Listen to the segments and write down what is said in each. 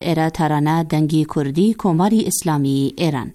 ایرا ترانه دنگی کردی کماری اسلامی ایران.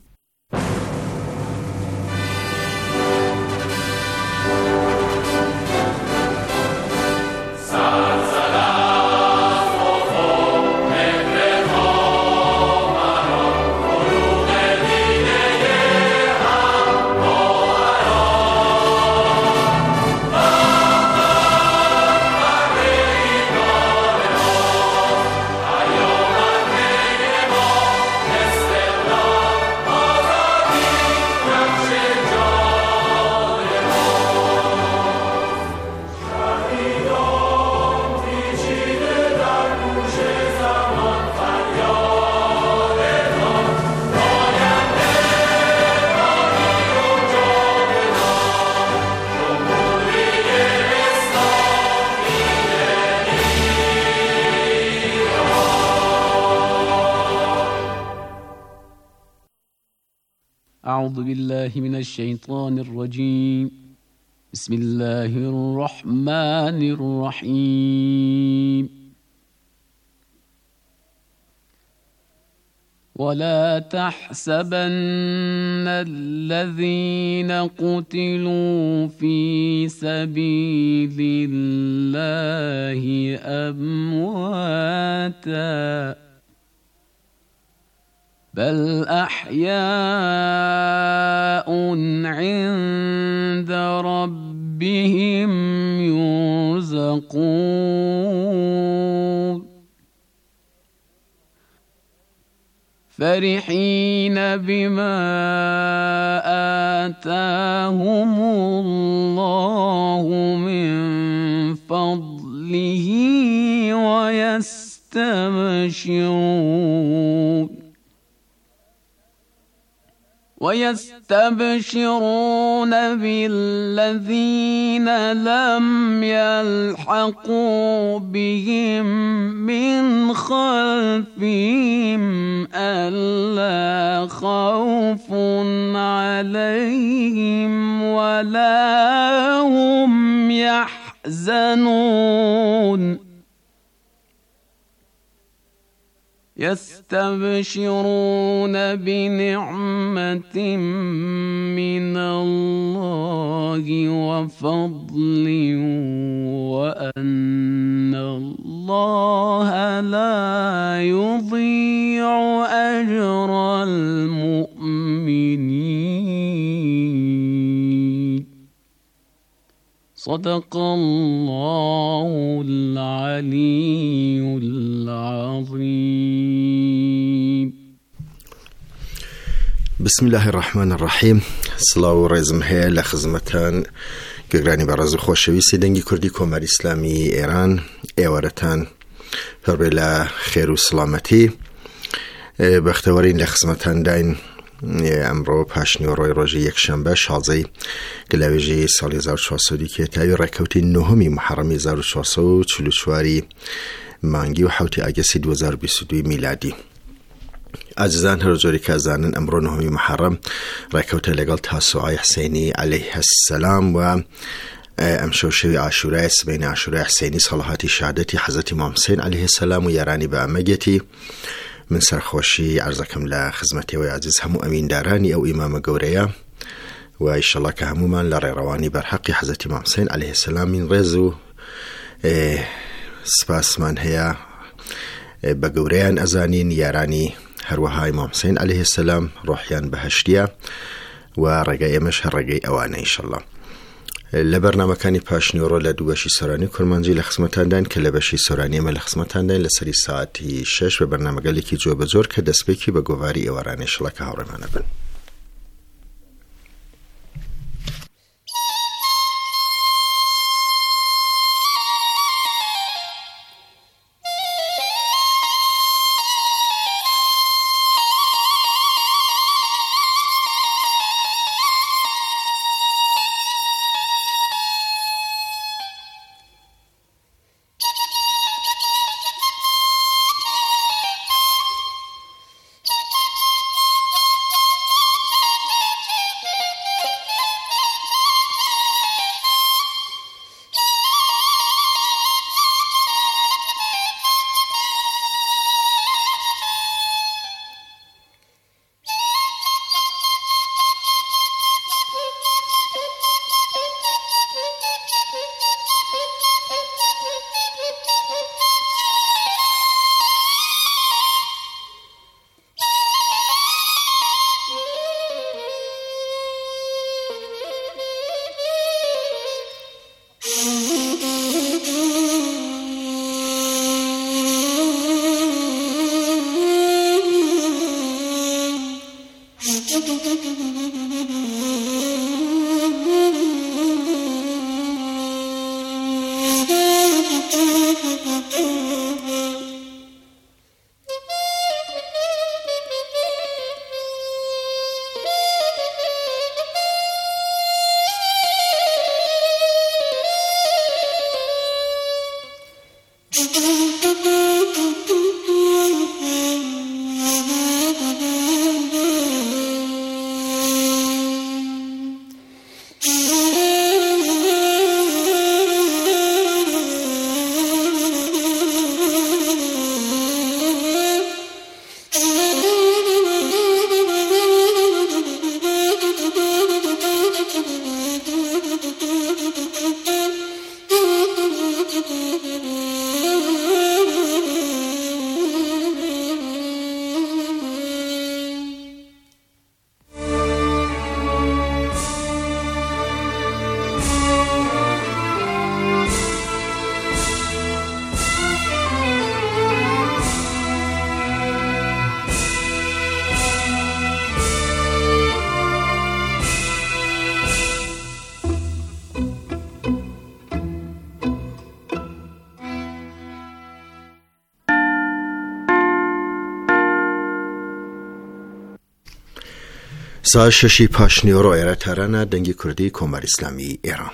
أعوذ بالله من الشيطان الرجيم. بسم الله الرحمن الرحيم. ولا تحسبن الذين قتلوا في سبيل الله أمواتا بل أحياء عند ربهم يرزقون فرحين بما آتاهم الله من فضله ويستبشرون بالذين لم يلحقوا بهم من خلفهم ألا خوف عليهم ولا هم يحزنون يستبشرون بنعمة من الله وفضل وأن الله لا يضيع أجر المؤمنين. صدق الله العلي العظيم. بسم الله الرحمن الرحیم. سلااو و ڕێزم هەیە لە خزمەتان گەگرانی بەڕێز و خۆشەویستی دەنگی کوردی کۆماری ئیسلامی ئێران. ئێوارەتان پەربێ لە خێر و سڵامەتی. بەختەوەرین لە خزمەتان داین ئەمڕۆ پاشنیوەڕۆی ڕۆژی یەکشەمبە 16 گلاوێژی ساڵی 1400 کە تاوی ڕێکەوتی نۆهەمی محەڕەمی 1444 مانگی و 7 ئاگەستی 2022 میلادی. ئازیزان هەرجۆری کازانن ئەمڕۆ نۆهەمی محەڕەم ڕێکەوتە لەگەڵ تاسوعای حسێنی عەلەیه السەلام و ئەم شەوی عاشورای سبەینی عاشورای حسێنی ساڵەهاتی شادەتی حەزەتی مام حوسێن عەلەیه السەلام و یارانی بە ئەمەگەتی. من سەرخۆشی عەرزەکەم لە خزمەتەوەی عزیز هەموو ئەمیندارانی ئەو ئیمامە گەورەیە و ئیشەڵڵا کە هەمومان لە ڕێڕەوانی بەرحەقی حەزەتی مام حوسێن عەلەیه السەلامین ڕێز و سپاسمان هەیە بە گەورەیان ئەزانین یارانی هەروەها ئیمام حوسێن عەلەیه السەلام ڕۆحیان بەهەشتیە و ڕێگای ئێمەش هەر ڕێگەی ئەوانە ئیشەڵڵا. لە بەرنامەکانی پاشنیوەڕۆ لە دوو بەشی سۆرانی کورمانجی لە خزمەتاندان کە لە بەشی سۆرانی ئێمە لە خزمەتاندان لەسەری ساعتی 6 بە بەرنامەگەلێکی جۆبەجۆر کە دەستپێکی بە گۆڤاری ئێوارانە ئیشەڵڵا کە هاوڕێمانە بن. سا ششی پاشنیۆڕۆ ئێرەتارانە دەنگی کوردی کۆماری ئیسلامی ئێران.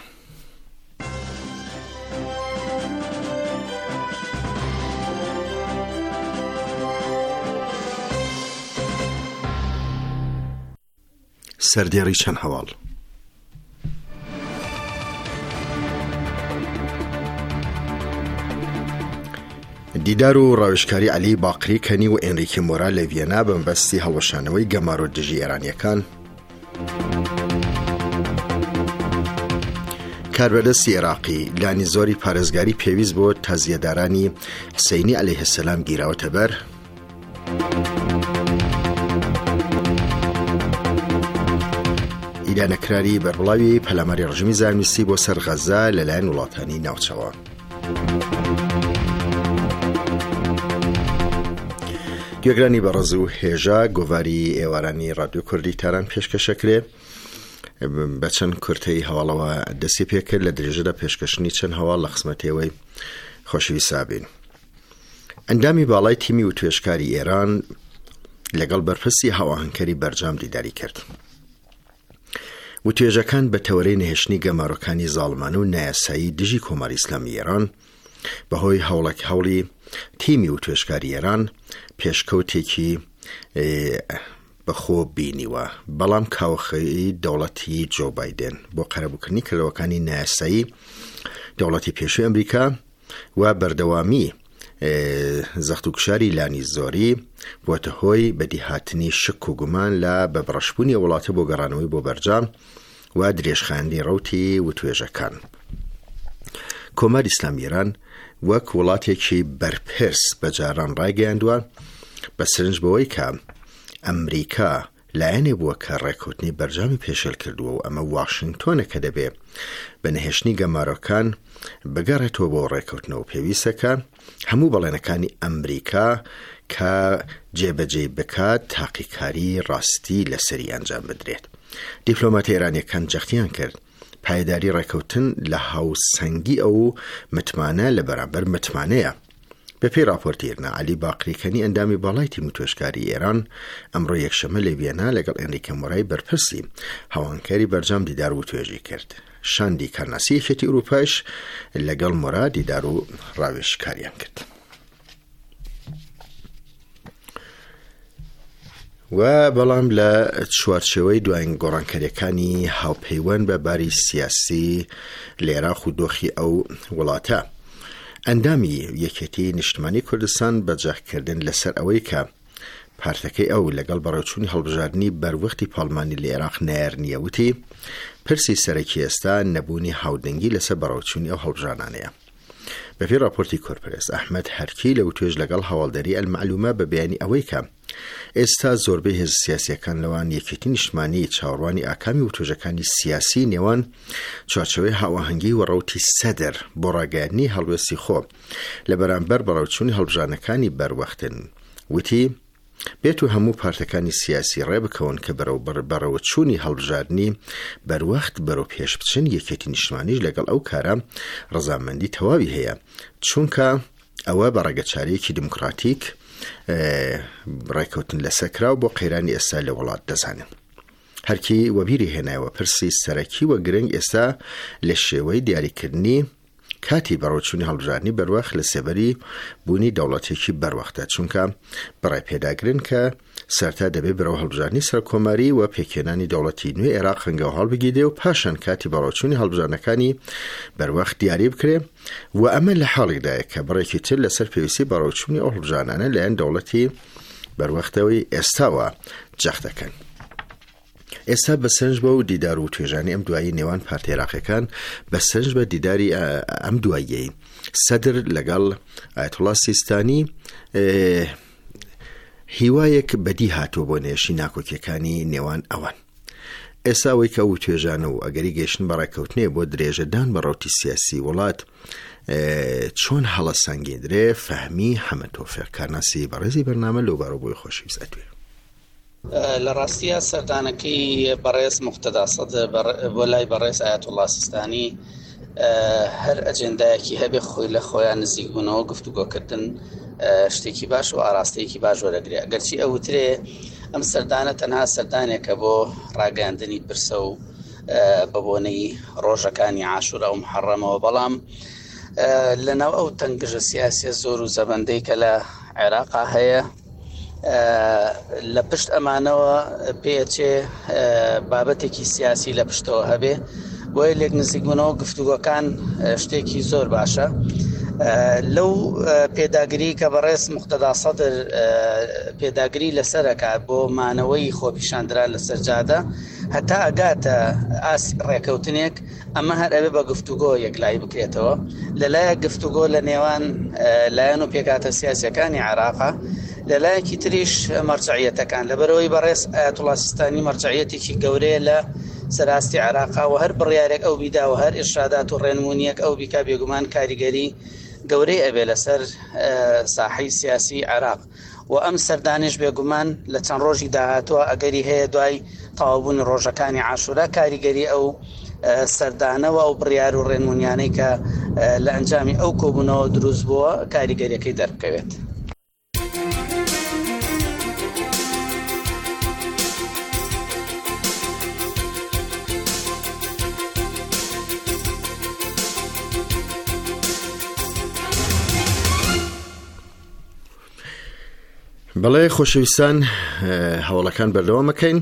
سەردێڕی چەند هەواڵ. دیدار و ڕاوێژکاری عەلی باقری کەنی و ئێنریکی مۆرا لە ڤیێنا بەمبەستی هەڵوەشانەوەی گەمار و دژی ئێرانیەکان. کاربەدەستی عێراقی لانی زۆری پارێزگاری پێویست بۆ تازیەدارانی حسەینی عەلەیهی سەلام گیراوەتە بەر. ئیلانەکراری بەربڵاوی پەلاماری ڕژیمی زانویستی بۆ سەر غەزا لەلایەن وڵاتانی ناوچەوە. گوێگرانی بەڕێز و هێژا گۆڤاری ئێوارانی رادیۆ کوردی تاران پێشکەشەکرێ بە چەند کورتەی هەواڵەوە دەستی پێکرد لە درێژەدا پێشکەشنی چەند هەواڵ لە خزمەتەوەی خۆشەویستا بین. ئەندامی باڵای تیمی و توێژکاری ئێران لەگەڵ بەرپرسی هاوهەنگکاری بەرجام دیداری کرد. و توێژەکان بە تەوەرەی نەهێشتنی گەمارۆکانی زاڵمانە و نایاسایی دژی کۆماری ئیسلامی ئێران بەهۆی هەوڵی تیمی و توێژکاری ئێران پێشکەوتێکی بەخۆ بینیوە، بەڵام کاوخەی دەوڵەتی جۆ بایدن بۆ قەرەبووکردنی کردەوەکانی نایاسایی دەوڵەتی پێشووی ئەمریکا و بەردەوامی زەخت و کشاری لانی زۆری بۆتە هۆی بەدیهاتنی شک و گومان لە بەبڕەشبوونی وڵاتە بۆ گەڕانەوەی بۆ بەرجام و درێژخایەندی ڕەوتی و توێژەکان. کۆماری ئیسلامی ئێران وەک وڵاتێکی بەرپرس بەجاران ڕایگەیاندووە بە سرنج بەوەی کە ئەمریکا لایەنێ بووە کە ڕێکەوتنی بەرجامی پێشێل کردووە و ئەمە واشنگتۆنە کە دەبێ بە نەهێشتنی گەمارۆکان بگەڕێتەوە بۆ ڕێکەوتنەوە پێویستەکە هەموو بەڵێنەکانی ئەمریکا کە جێبەجێ بکات تاقیکاری ڕاستی لەسەری ئەنجام بدرێت. دیپلۆماتی ئێرانیەکان جەختیان کرد پایداری ڕێکەوتن لە هاوسەنگی ئەو متمانە لە بەرامبەر متمانەیە. بەپێی راپۆرتیرنا عەلی باقریکەنی ئەندامی باڵای تیم و توێژکاری ئێران ئەمڕۆ یەکشەمە لە ڤیێنا لەگەڵ ئێنریکە مۆرای بەرپرسی هاوهەنگکاری بەرجام دیدار و توێژی کرد. شاندی کارناسی یەکێتی ئوروپایش لەگەڵ مۆرا دیدار و ڕاوێژکاریان کرد. و بەڵام لە چوارچێوەی دوایین گۆڕانکاریەکانی هاوپەیوەند بە باری سیاسی لە عێراق و دۆخی ئەو وڵاتە ئەندامی یەکێتی نیشتمانی کوردستان بەجاهکردن لەسەر ئەوەی کە پارتەکەی ئەو لەگەڵ بەڕێوەچوونی هەڵبژاردننی بەروەختی پاڵمانی لە عێراق نایارنیە وتی پرسی سەرەکی ئێستا نەبوونی هاودەنگی لەسەر بەڕێوەچوونی ئەو هەڵبژاردانەیە. بەپێی راپۆرتی کۆرپرس ئەحمەد هەرکی لە توێژ لەگەڵ هەواڵدەری ئەلمەعلومە بە بەیانی ئەوەی کە ئێستا زۆربەی هێز سیاسیەکان لەوان یەکێتی نیشتمانی چاوەڕوانی ئاکامی و توێژەکانی سیاسی نێوان چوارچێوەی هاوەهەنگی و ڕەوتی سەدر بۆ ڕاگەیاندنی هەڵوێستی خۆ لە بەرامبەر بەڕێوەچوونی هەڵبژاردنەکانی بەروەختن. وتی بێت و هەموو پارتەکانی سیاسی ڕێبکەون کە بەڕێوەچوونی هەڵبژاردننی بەروەخت بەرەو پێش بچن یەکێتی نیشتمانیش لەگەڵ ئەو کارە ڕەزامەندی تەواوی هەیە، چونکە ئەوە بە ڕێگەچارەیەکی دموکراتیک ڕێکەوتن لەسەرکراو بۆ قەیرانی ئێستا لە وڵات دەزانن. هەرکی وەبیری هێنایەوە پرسی سەرەکی وە گرنگ ئێستا لە شێوەی دیاریکردنی کاتی بەڕێوەچوونی هەڵبژاردننی بەروەخت لە سێبەری بوونی دەوڵەتێکی بەروەختە، چونکە بەڕای پێداگرن کە سەرتا دەبێت بەرەو هەڵبژاردننی سەرکۆماری و پێکێنانی دەوڵەتی نوێ عێراق خەنگەوە هەڵبگیرێ و پاشان کاتی بەڕێوەچوونی هەڵبژاردنەکانی بەروەخت دیاری بکرێ و ئەمە لە حاڵێکدایە کە بڕێکی تر لەسەر پێویستی بەڕێوەچوونی ئەو هەڵبژاردنانە لەلایەن دەوڵەتی بەروەختەوەی ئێستاوە جەخت دەکەن. ئێستا بەسەرنج بە و دیدار و توێژانی ئەم دوایی نێوان پارتیە عێراقیەکان بەسەرنج بە دیداری ئەم دواییەی سەدر لەگەڵ ئایەتوڵا سیستانی هیوایەک بەدی هاتووە بۆ نێشی ناکۆکیەکانی نێوان ئەوان. ئێستا ئەوەی کە ئەو توێژانە و ئەگەری گەیشتن بەڕێکەوتنێ بۆ درێژەدان بە ڕەوتی سیاسی وڵات چۆن هەڵە سەنگێندرێ فەهمی حەمەد تۆفیق کارناسی بەڕێزی بەرنامە لەوبارەوە بۆی خۆشەویست ئەتوێ. لە ڕاستیە سەردانەکەی بەڕێز موقتەدا سەدر بۆ لای بەڕێز ئایەتوڵا سیستانی هەر ئەجێندایەکی هەبێ خۆی لە خۆیان نزیک بوونەوە گفتوگۆکردن شتێکی باش و ئاراستەیەکی باش وەرەگرێ. ئەگەرچی ئەوترێ ئەم سەردانە تەنها سەردانێکە بۆ ڕاگەاندنی برسە و بەبوونەی ڕۆژەکانی عاشورا و محەڕەمەوە، بەڵام لەناو ئەو تەنگژە سیاسیە زۆر و زەبەندەی کە لە عێراقا هەیە لە پشت ئەمانەوە پێچێ بابەتێکی سیاسی لە پشتەوە هەبێ، بۆیە لێک نزیکبوونەوە گفتوگۆکان شتێکی زۆر باشە. لەو پێداگری کە بەڕێز موقتەدا سەدر پێداگری لەسەرەکە بۆ مانەوەی خۆپیشاندرا لە سەرجادە هەتا ئەگاتە ڕێکەوتنێک، ئەمە هەر ئەبێ بە گفتوگۆ یەکلایی بکرێتەوە لەلایەک گفتوگۆ لە نێوان لایەن و پێکاتە سیاسیەکانی عێراقا، لەلایەکی تریش مەرجعیەتەکان، لەبەرەوەی بەڕێز ئایەتوڵا سیستانی مەرجعیەتێکی گەورەیە لە سەراستی عێراقا و هەر بڕیارێک ئەو بیدا و هەر ئێرشادات و ڕێنمونیەک ئەو بیکا بێگومان کاریگەری گەورەی ئەبێ لەسەر ساحەی سیاسی عێراق. و ئەم سەردانش بێگومان لە چەند ڕۆژی داهاتوە ئەگەری هەیە دوای تەواوبوونی ڕۆژەکانی عاشورا کاریگەری ئەو سەردانەوە و بڕیار و ڕێنمونیانەی کە لە ئەنجامی ئەو کۆبوونەوە دروست بووە کاریگەریەکەی دەربکەوێت. بەڵێ خۆشەویستان، هەوڵەکان بەردەوامەکەین.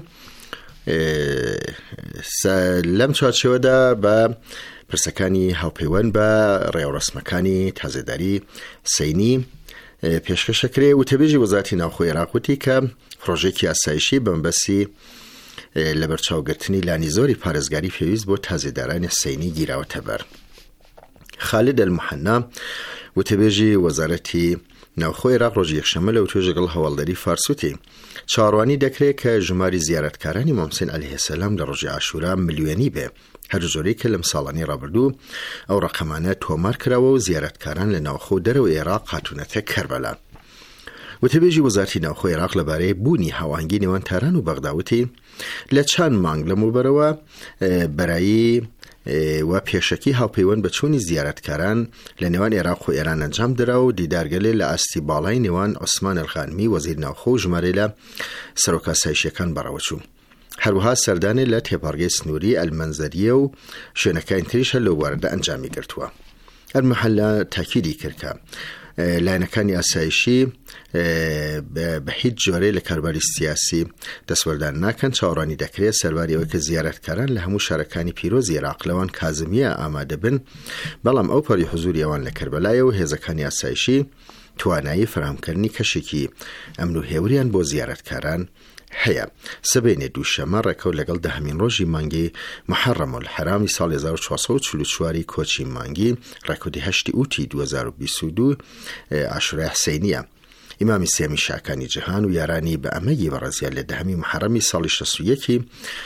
لەم چوارچێوەدا بە پرسەکانی هاوپەیوەند بە ڕێوەڕسمەکانی تازەداری سەینی پێشکەشەکرێ. وتەبێژی وەزارەتی ناوخۆی عێراق وتی کە پرۆژێکی ئاسایشی بەمبەستی لەبەرچاوگرتنی لانی زۆری پارێزگاری پێویست بۆ تازەدارانی سەینی گیراوەتە بەر. خالد المحنا وتەبێژی وەزارەتی ناوخۆی عێراق ڕۆژی یەکشەمە لە توێژ لەگەڵ هەواڵدەری فارسوتی چاڕوانی دەکرێت کە ژماری زیارەتکارانی مام حوسێن عەلەیهی سەلام لە ڕۆژی عاشورا ملیۆنی بێ، هەر زۆرەی کە لەم ساڵانی ڕابردوو ئەو ڕقەمانە تۆمار کراوە و زیارەتکاران لە ناوخۆ دەرەوە عێراق هاتوونەتە کەربەلا. وتەبێژی وەزارەتی ناوخۆی عێراق لەبارەی بوونی هاوانگی نێوان تاران و بەغداوتی لە چەند مانگ لەموبەرەوە بەرایی و پێشەکی هاوپەیوەند بە چوونی زیارەتکاران لە نێوان عێراق و ئێران ئەنجام درا و دیدارگەلێ لە ئاستی باڵای نێوان عوسمان ئەلخانمی وەزیر ناوخۆ و ژمارە لە سەرۆکا سایشیەکان بەڕەوەچوو. هەروەها سەردانێ لە تێپەڕگەی سنووری ئەلمەنزەریە و شوێنەکانی تریشە لەو بوارەدا ئەنجامی گرتووە. ئەلمەحەلە تاکیدی کردکە لایەنەکانی ئاسایشی بە هیچ جۆرەی لە کارباری سیاسی دەسوەردان ناکەن، چاوەڕوانی دەکرێت سەرباری ئەوەی کە زیارەتکاران لە هەموو شارەکانی پیرۆزی عێراق لەوان کازمیە ئامادە بن، بەڵام ئەو پەری حوزوری ئەوان لە کەربەلایە و هێزەکانی ئاسایشی توانایی فراهەمکردنی کەشێکی ئەمن و هێوریان بۆ زیارەتکاران هەیە. سبەینێ دووشەمە ڕێکەوت لەگەڵ دەهەمین ڕۆژی مانگی محەڕەم الحەرامی ساڵی 1444 کۆچی مانگی ڕێکەوتی 8 ئوتی 2022 عاشورای حسەینیە. ئیمامی سێمی شاکانی جیهان و یارانی بە ئەمەگی بەڕێزیان لە دەهەمی محەڕەمی ساڵی 61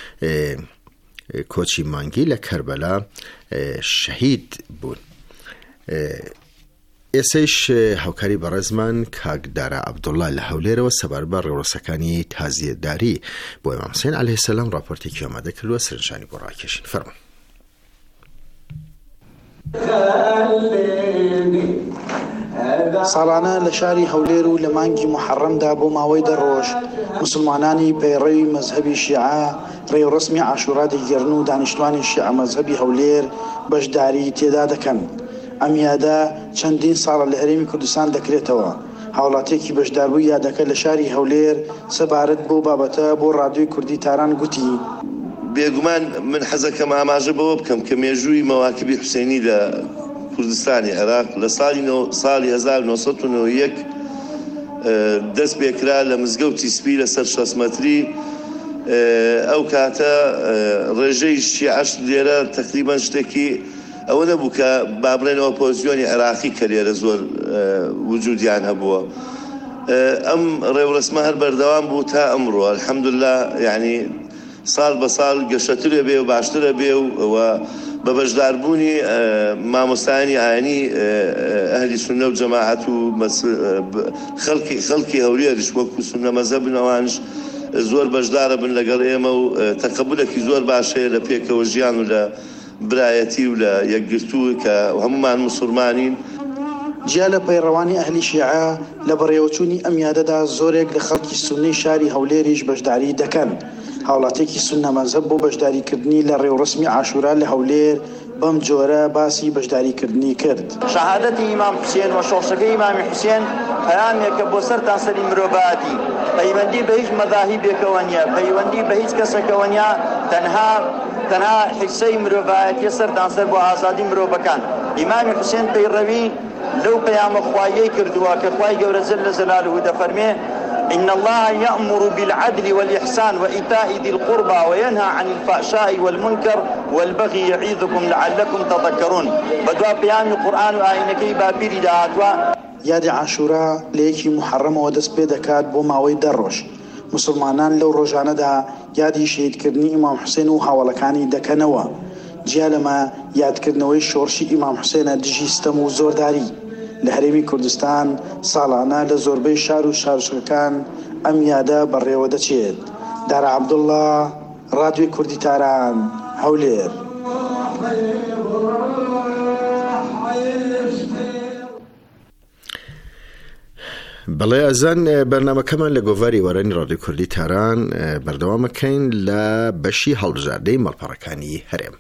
کۆچی مانگی لە کەربەلا شەهید بوون. ئێسەیش هاوکاری بەڕێزمان کاک دارا عەبدوڵڵا لە هەولێرەوە سەبار بە ڕێوەڕسەکانی تازیەداری بۆ ئیمام حوسێن عەلەیهی سەلام راپۆرتێکی ئامادە کردووە، سەرنجانی بۆ ڕاکێشین. فەرموون. ساڵانە لە شاری هەولێر و لە مانگی محەڕەمدا بۆ ماوەی 10 ڕۆژ مسلمانانی پەیڕەوی مەزهەبی شیعە ڕێوەڕسمی عاشورا دەیگەڕن و دانیشتوانی شیعە مەزهەبی هەولێر بەشداری تێدا دەکەن. ئەم یادە چەندین ساڵە لە هەرێمی کوردستان دەکرێتەوە. هاوڵاتێکی بەشداربووی یادەکە لە شاری هەولێر سەبارەت بۆ بابەتە بۆ ڕادیۆی کوردی تاران گوتی: بێگومان من حەزەکەم ئاماژە بەوە بکەم کە مێژووی مەواکبی حوسێنی لە کوردستانی عێراق لە ساڵی 1991 دەست پێکرا لە مزگەوتی سپی لەسەر 6 مەتری. ئەو کاتە ڕێژەی شیعەش لێرە تقریباً شتێکی ئەوە نەبوو کە بابرێنەوە ئۆپۆزیۆنی عێراقی کە لێرە زۆر وجودیان هەبووە. ئەم ڕێوەڕسمە هەر بەردەوام بوو تا ئەمڕۆ. الحەمدولله یعنی ساڵ بە ساڵ گەشەترە بێ و باشترە بێ و بە بەشداربوونی مامۆستایانی ئاینی ئەهلی سونە و جەماعەت و خەڵکی هەولێریش وەکو سونە مەزهەبن ئەوانش زۆر بەشدارە بن لەگەڵ ئێمە و تەقەبولێکی زۆر باشەیە لە پێکەوە ژیان و لە برایەتی و لە یەکگرتووە کە هەمومان موسڵمانین. جیا لە پەیڕەوانی ئەهلی شیعە لە بەڕێوەچوونی ئەم یادەدا زۆرێک لە خەڵکی سوننی شاری هەولێریش بەشداری دەکەن. هاوڵاتێکی سوننە مەذهب بۆ بەشداریکردنی لە ڕێوڕسمی عاشورا لە هەولێر بەم جۆرە باسی بەشداریکردنی کرد. شەهادەتی ئیمام حوسێن و شۆشەکەی ئیمامی حوسێن پەیامێکە بۆ سەرتان سەری مرۆڤایەتی. پەیوەندی بە هیچ مەذاهیبێکەوە نییە، پەیوەندی بە هیچ کەسێکەوە نییە، تەنها حیسەی مرۆڤایەتی سەرتان سەر بۆ ئازادی مرۆڤەکان. ئیمامی حوسێن پەیڕەوی لەو پەیامە خوایەی کردووە کە خوای گەورە جەل جەلاله دەفەرمێ إن الله يأمر بالعدل والإحسان وإيتاء ذي القربى وينهى عن الفحشاء والمنكر والبغي يعظكم لعلكم تذكرون. بدوا بيان القرآن وآينكي بابيري دهاتوا. یادی عاشورا لە یەکی محەڕەمەوە دەست پێ دەکات بۆ ماوەی 10 ڕۆژ. مسلمانان لەو ڕۆژانەدا یادی شەهیدکردنی ئیمام حوسێن و هاوڵەکانی دەکەنەوە. جیا لەمە یادکردنەوەی شۆڕشی ئیمام حوسێنە دژی ستەم و زۆرداری. لە هەرێمی کوردستان ساڵانە لە زۆربەی شار و شارچەکان ئەم یادە بەڕێوە دەچێت. دارا عەبدوڵڵا، ڕادیۆی کوردی تاران، هەولێر. بەڵێ ئەزان بەرنامەکەمان لە گۆڤاری وەرانی ڕادیۆی کوردی تاران بەردەوامەکەین لە بەشی هەڵبژاردەی مەڵپەڕەکانی هەرێم.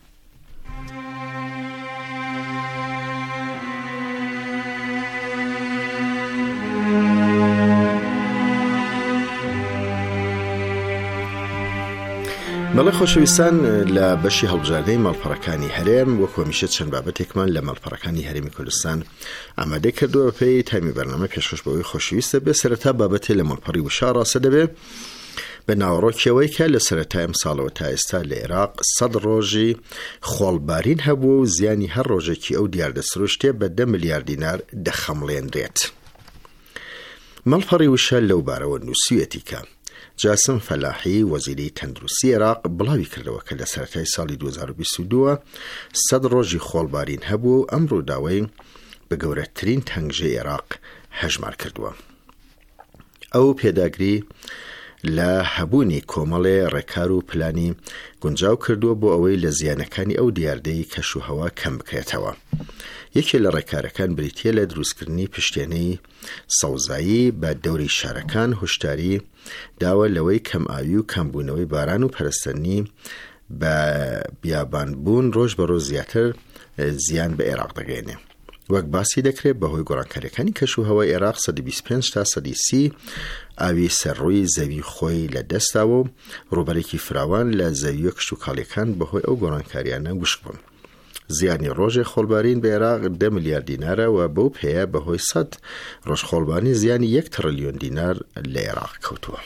بەڵێ خۆشەویستان لە بەشی هەڵبژاردەی ماڵپەڕەکانی هەرێم وەکو هەمیشە چەند بابەتێکمان لە ماڵپەڕەکانی هەرێمی کوردستان ئامادە کردووە پێی تایمی بەرنامە پێشکەش بەوەی خۆشەویستە بێ سەرەتا بابەتێ لە ماڵپەڕی وشا ڕاستە دەبێ بە ناوەڕۆکیەوەی کە لە سەرەتای ئەم ساڵەوە تا ئێستا لە عێراق 100 ڕۆژی خۆڵبارین هەبوو و زیانی هەر ڕۆژێکی ئەو دیاردەسروشتێ بە 10 ملیار دینار دەخەمڵێنرێت. ماڵپەڕی وشە لەو بارەوە نووسویەتی کە جاسم فەلاحی وەزیری تەندروستی عێراق بڵاوی کردەوە کە لە سەرەتای ساڵی 2022 100 ڕۆژی خۆڵبارین هەبوو و ئەم ڕووداوەی بە گەورەترین تەنگژەی عێراق هەژمار کردووە. ئەو پێداگری لە هەبوونی کۆمەڵێ ڕێکار و پلانی گونجاو کردووە بۆ ئەوەی لە زیانەکانی ئەو دیاردەی کەشوهەوا کەم بکرێتەوە. یەکێ لە ڕێکارەکان بریتیە لە دروستکردنی پشتێنەی سەوزایی بە دەوری شارەکان هۆشداری داوە لەوەی کەم ئاوی و کەمبوونەوەی باران و پەرستنی بە بیابانبوون ڕۆژ بەڕۆژ زیاتر زیان بە عێراق دەگەێنێ. وەک باسی دەکرێت بەهۆی گۆڕانکاریەکانی کەشوهەوای عێراق 125 تا 130 ئاوی سەرڕووی زەوی خۆی لە دەستاوە و ڕووبەرێکی فراوان لە زەویە کشتوکاڵیەکان بەهۆی ئەو گۆڕانکاریانە وشک بوون. زیانی ڕۆژێ خۆڵبارین بە عێراق 10 ملیار دینارە و بەو پێیە بەهۆی 100 ڕۆژ خۆڵبانی زیانی 1 تریلیۆن دینار لە عێراق کەوتووە.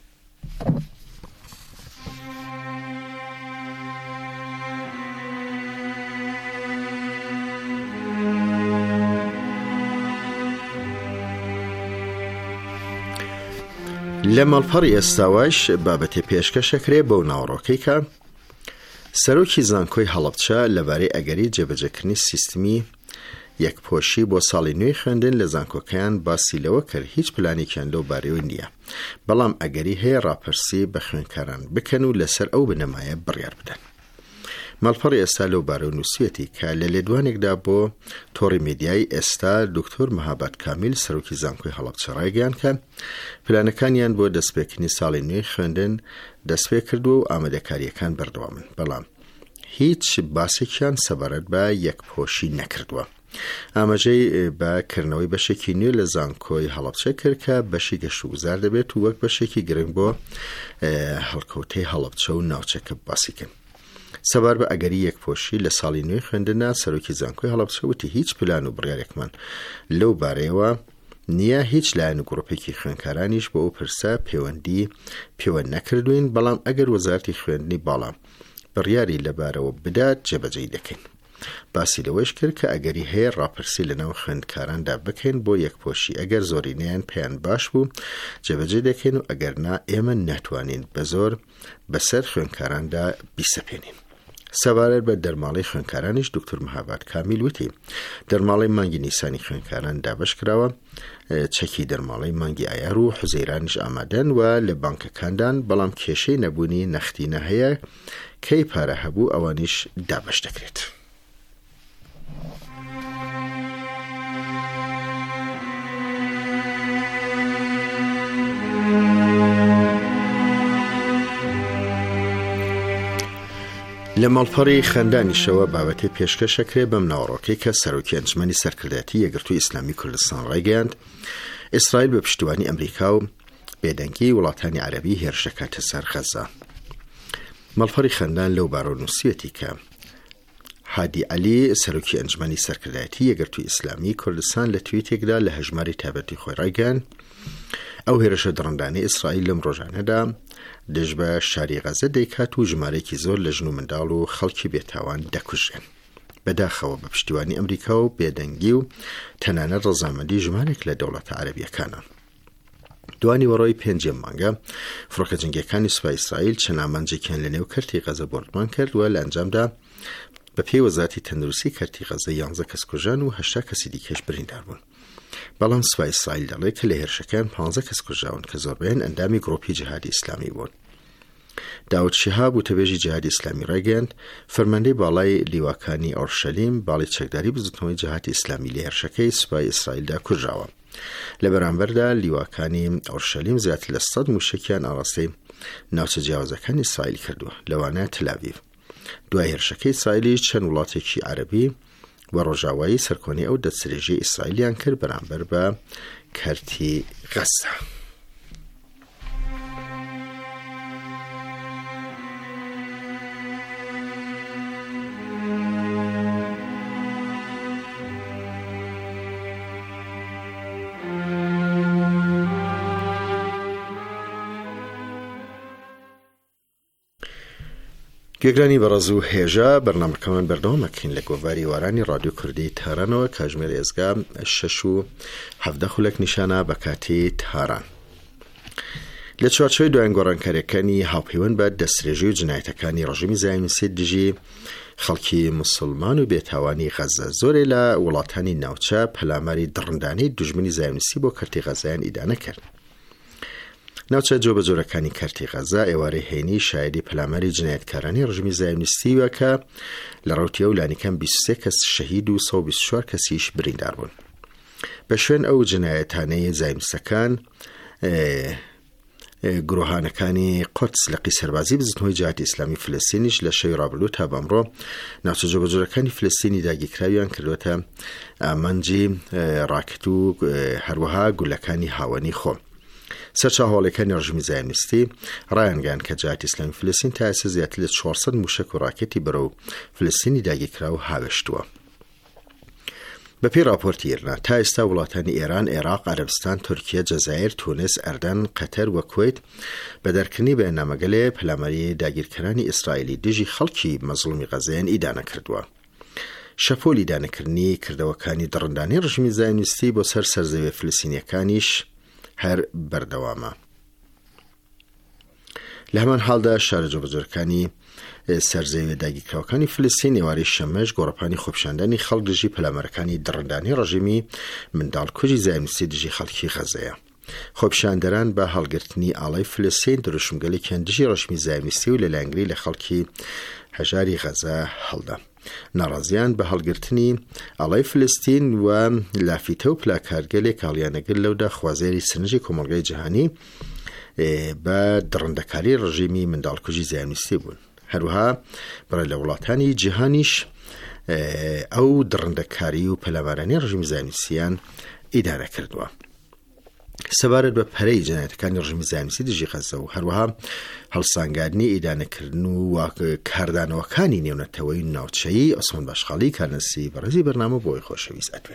لە ماڵپەڕی ئێستاواش بابەتێ پێشکەشەکرێ بەو ناوەڕۆکەی کە سەرۆکی زانکۆی هەڵەبجە لەبارەی ئەگەری جێبەجێکردنی سیستمی یەکپۆشی بۆ ساڵی نوێی خوێندن لە زانکۆکەیان باسی لەوە کرد هیچ پلانێکیان لەو بارەوەی نییە، بەڵام ئەگەری هەیە ڕاپرسی بە خوێندکاران بکەن و لەسەر ئەو بنەمایە بڕیار بدەن. ماڵپەڕی ئێستا لەو بارەوە نووسویەتی کە لە لێدوانێکدا بۆ تۆڕی میدیای ئێستا دکتۆر مەهاباد کامیل سەرۆکی زانکۆی هەڵەبجە ڕایگەیاند کە پلانەکانیان بۆ دەستپێکردنی ساڵی نوێی خوێندن دەستپێ کردووە و ئامادەکاریەکان بەردەوامن، بەڵام هیچ باسێکیان سەبارەت بە یەکپۆشی نەکردووە. ئاماژەی بەکردنەوەی بەشێکی نوێ لە زانکۆی هەڵەبجە کرد کە بەشی گەشتوگوزار دەبێت و وەک بەشێکی گرنگ بۆ هەڵکەوتەی هەڵەبجە و ناوچەکە باسیکن. سەبار بە ئەگەری یەکپۆشی لە ساڵی نوێی خوێندنە سەرۆکی زانکۆی هەڵەبجە وتی هیچ پلان و بڕیارێکمان لەو بارەیەوە نییە، هیچ لایەن و گڕۆپێکی خوێندکارانیش بۆ ئەو پرسە پەیوەند نەکردوین، بەڵام ئەگەر وەزارەتی خوێندنی باڵا بڕیاری لەبارەوە بدات جێبەجێی دەکەین. باسی لەوەش کرد کە ئەگەری هەیە ڕاپرسی لەناو خوێندکاراندا بکەین بۆ یەکپۆشی، ئەگەر زۆرینەیان پێیان باش بوو جێبەجێ دەکەین و ئەگەر نا ئێمە ناتوانین بە زۆر بەسەر خوێندکاراندا بیسەپێنین. سەبارەت بە دەرماڵی خوێندکارانیش دکتۆر مەهاباد کامیل وتی دەرماڵی مانگی نیسانی خوێندکاران دابش کراوە، چەکی دەرماڵی مانگی ئایار و حوزەیرانیش ئامادەن و لە بانکەکاندان، بەڵام کێشەی نەبوونی نەختینە هەیە، کەی پارە هەبوو ئەوانیش دابش دەکرێت. لە ماڵپەڕی خەندانیشەوە بابەتی پێشکەشەکرێ بەم ناوەڕۆکەی کە سەرۆکی ئەنجومەنی سەرکردایەتی یەکگرتووی ئیسلامی کوردستان ڕایگەیاند ئیسرائیل بە پشتیوانی ئەمریکا و بێدەنگی وڵاتانی عەرەبی هێرشەکاتە سەر غەزە. ماڵپەڕی خەندان لەو بارۆنووسیەتی کە هادی عەلی سەرۆکی ئەنجومەنی سەرکردایەتی یەکگرتووی ئیسلامی کوردستان لە تویتێکدا لە هەژماری تایبەتی خۆی ڕایگەیاند ئەو هێرشە دڕندانەی ئیسرائیل لەم ڕۆژانەدا دژ بە شاری غەزە دەیکات و ژمارەیەکی زۆر لە ژن و منداڵ و خەڵکی بێتاوان دەکوژێن. بەداخەوە بە پشتیوانی ئەمریکا و بێدەنگی و تەنانەت ڕەزامەندی ژمارێک لە دەوڵەتە عەرەبیەکانە. دوانی وەڕۆی 5 مانگە فڕۆکە جەنگیەکانی سوپای ئیسرائیل چەند ئامانجێکیان لە نێو کەرتی غەزە بۆردمان کرد و لە ئەنجامدا بە پێی وەزارەتی تەندروستی کەرتی غەزە 11 کەس کوژان و 8 کەسی دیکەش بریندار بوون. بەڵام سوپای ئیسرائیل دەڵێت کە لە هێرشەکان 15 کەس کوژاون کە زۆربەیان ئەندامی گڕۆپی جیهادی ئیسلامی بوون. داود شیهاب وتەبێژی جیهادی ئیسلامی ڕایگەیاند فەرماندەی باڵای لیواکانی ئۆرشەلیم باڵی چەکداری بزوتنەوەی جیهادی ئیسلامی لە هێرشەکەی سوپای ئیسرائیلدا کوژراوە. لە بەرامبەردا لیواکانی ئۆرشەلیم زیاتر لە 100 موشکیان ئاڕاستەی ناوچە جیاوازەکانی ئیسرائیل کردووە لەوانە تەل‌ئاڤیڤ. دوای هێرشەکەی ئیسرائیلی چەند وڵاتێکی عەرەبی و ڕۆژاوایی سەرکۆنی ئەو دەستدرێژی ئیسرائیلیان کرد بەرامبەر بە کەرتی غەزە. گوێگرانی بەڕێز و هێژە بەرنامەکەمان بەردەوامەکەین لە گۆڤاری وارانی رادیۆ کوردی تارانەوە کاتژمێر ئێزگا 6:17 نیشانە بە کاتی تاران. لە چوارچێوەی دوایین گۆڕانکاریەکانی هاوپەیوەند بە دەستدرێژی و جنایەتەکانی ڕژیمی زایۆنیستی دژی خەڵکی مسلمان و بێتاوانی غەزە زۆرێ لە وڵاتانی ناوچە پەلاماری دڕندانەی دوژمنی زایۆنیستی بۆ کەرتی غەزەیان ئیدانە کرد. ناوچە جۆبەجۆرەکانی کەرتی غەزە ئێوارەی هێنی شایەدی پەلاماری جنایەتکارانی ڕژیمی زایۆنیستی وە کە لە ڕەوتیە و لانیکەم 23 کەس شەهید و 124 کەسیش بریندار بوون. بە شوێن ئەو جنایەتانەی زایۆنیستەکان گرۆهانەکانی قودس لە قیسەربازی بزنەوەی جیهادی ئیسلامی فلەستینیش لە شەوی ڕابردوو تا بەمڕۆ ناوچە جۆبەجۆرەکانی فلەستینی داگیرکراویان کردوەتە ئامانجی ڕاکت و هەروەها گولەکانی هاوەنی خۆم. سەرچاوەڵەکانی ڕژیمی زایۆنیستی ڕایانگەیاند کە جیهادی ئیسلامی فلەستین تا ئێستا زیاتر لە 400 موشک و ڕاکێتی بەرەو فلەستینی داگیرکراو هاوێشتووە. بەپێی راپۆرتی ئێرنا تا ئێستا وڵاتانی ئێران، عێراق، عەرەبستان، تورکیا، جەزایر، تونس، ئەردەن، قەتەر و کوێیت بە دەرکردنی بەیاننامەگەلێ پەلاماری داگیرکەرانی ئیسرائیلی دژی خەڵکی مەزلومی غەزەیان ئیدانە کردووە. شەپۆلی دانەکردنی کردەوەکانی دڕندانەی ڕژیمی زایۆنیستی بۆ سەر سەرزەوی فلەستینیەکانیش هەر بەردەوامە. لە هەمان حاڵدا شارە جۆبەجۆرەکانی سەرزەوی داگیرکراوەکانی فلەستین ئێوارەی شەمەش گۆڕەپانی خۆپیشاندانی خەڵک دژی پەلامەرەکانی دڕندانەی ڕژیمی منداڵکوژی زایۆنیستی دژی خەڵکی غەزەیە. خۆپیشاندەران بە هەڵگرتنی ئاڵای فلەستین دروشمگەلێکیان دژی ڕژیمی زایۆنیستی و لەلایەنگری لە خەڵکی هەژاری غەزە هەڵدا. ناڕازیان بە هەڵگرتنی ئاڵای فلەستین و لافیتە و پلاکارگەلێک هەڵیانەگر لەودا خوازێری سنجی کۆمەڵگەی جیهانی بە دڕندەکاری ڕژیمی منداڵکوژی زایۆنیستی بوون. هەروەها بەڕێ لە وڵاتانی جیهانیش ئەو دڕندەکاری و پەلامارانی ڕژیمی زایۆنیستیان ئیدارە کردووە. سەبارەت بە پەرەی جنایەتەکانی ڕژیمی زایۆنیستی دژی غەزە و هەروەها هەڵسانگاندنی ئیدانەکردن و کاردانەوەکانی نێونەتەوەی ناوچەیی عوسمان باشخاڵی کارنەسی بەڕێزی بەرنامە بۆی خۆشەویست ئەدوێ.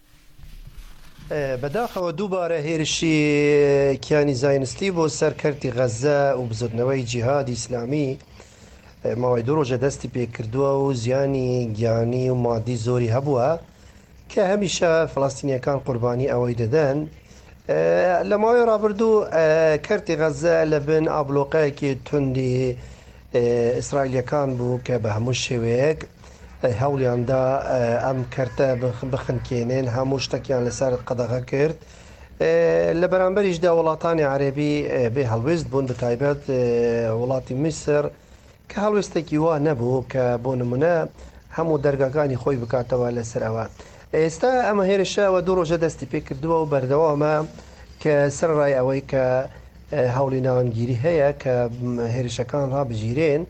بەداخەوە دووبارە هێرشی کیانی زایۆنیستی بۆ سەرکەرتی غەزە و بزوتنەوەی جیهادی ئیسلامی ماوەی 2 ڕۆژە دەستی پێکردووە و زیانی گیانی و مادی زۆری هەبووە کە هەمیشە فڵاستینیەکان قوربانی ئەوەی دەدەن. لە ماوەی ڕابردوو کەرتی غەزە لە بن ئابلۆقەیەکی توندی ئیسرائیلیەکان بوو کە بە هەموو شێوەیەک هەوڵیاندا ئەم کەرتە بخنکێنێن، هەموو شتێکیان لەسەر قەدەغە کرد. لە بەرامبەریشدا وڵاتانی عەرەبی بێ هەڵوێست بوون، بەتایبەت وڵاتی میسر کە هەڵوێستێکی وا نەبوو کە بۆ نمونە هەموو دەرگاکانی خۆی بکاتەوە لەسەر ئەوە. ئێستا ئەمە هێرشەوە 2 ڕۆژە دەستی پێ کردووە و بەردەوامە کە سەرڕای ئەوەی کە هەوڵی ناوەندگیری هەیە کە هێرشەکان ڕابژیرێن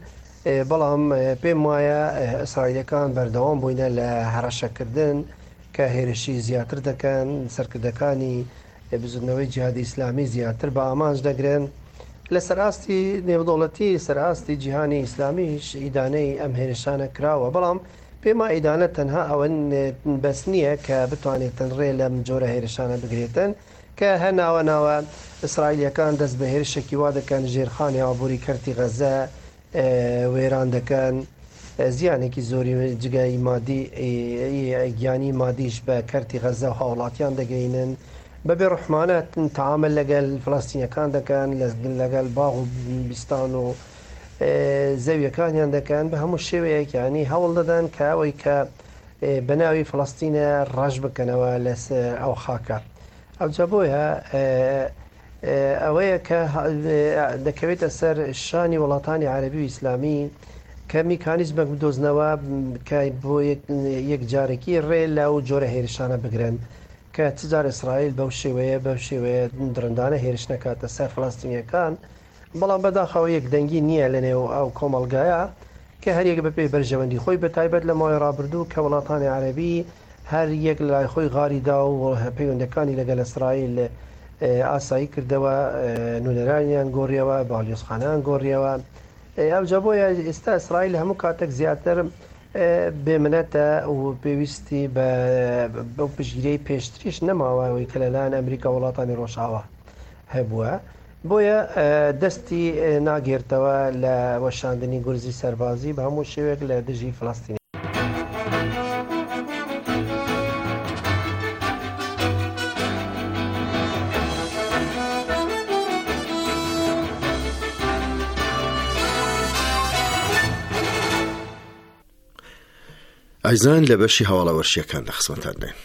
بەڵام پێم وایە ئیسرائیلەکان بەردەوام بووینە لە هەڕەشەکردن کە هێرشی زیاتر دەکەن، سەرکردەکانی بزودنەوەی جیهادی ئیسلامی زیاتر بە ئامانج دەگرن. لە سەراستی نێودوڵەتی سەراستی جیهانی ئیسلامیش ئیدانەی ئەم هێرشانە کراوە، بەڵام پێما ئیدانە تەنها ئەوە بەس نییە کە بتوانێت تەنڕێ لەم جۆرە هێرشانە بگرێتن کە هەر ناوە ئیسرائیلەکان دەست بە هێرشێکی وا دەکەن، ژێرخانی ئابووری کەرتی غەزە وێران دەکەن، زیانێکی زۆری جگای مادی گیانی مادیش بە کەرتی غەزە و هاوڵاتیان دەگەینن، بەبێ ڕحمانەت تەعامل لەگەل فڵاستینیەکان دەکەن، لەگەل باغ و بیستان و زەویەکانیان دەکەن، بە هەموو شێوەیەکیانی هەوڵ دەدەن کە ئەوەی کە بەناوی فڵاستینە ڕەش بکەنەوە لەسەر ئەو خاکە. ئەوجا بۆیە ئەوەیە کە دەکەوێتە سەر شانی وڵاتانی عەرەبی و ئیسلامی کە میکانیزمێک بدۆزنەوە کە بۆ یەک جارێکی ڕێ لەو جۆرە هێرشانە بگرن کە چجار ئیسرائیل بەو شێوەیە درندانە هێرش نەکاتە سەر فڵاستینیەکان، بەڵام بەداخەوە یەک دەنگی نییە لەنێو ئەو کۆمەڵگایە کە هەریەک بەپێی بەرژەوەندی خۆی بەتایبەت لە ماوەی ڕابردوو کە وڵاتانی عەرەبی هەر یەک لای خۆی غاریدا و پەیوەندەکانی لەگەل ئیسرائیل ئاسایی کردەوە، نونەرانیان گۆڕیەوە، باڵیۆزخانەیان گۆڕیەوە. ئەوجا بۆیە ئێستا ئیسرائیل هەموو کاتێک زیاتر بێمنەتە و پێویستی بەو پشگیرەی پێشتریش نەماوەوەی کە لەلایەن ئەمریکا وڵاتانی ڕۆژئاوا هەبووە، بۆیە دەستی ناگێرتەوە لە وەشاندنی گورزی سەربازی بە هەموو شێوێک لە دژی فڵاستینی. ئایزان لە بەشی هەواڵەوەرشیەکان لە خزمەتان دێن.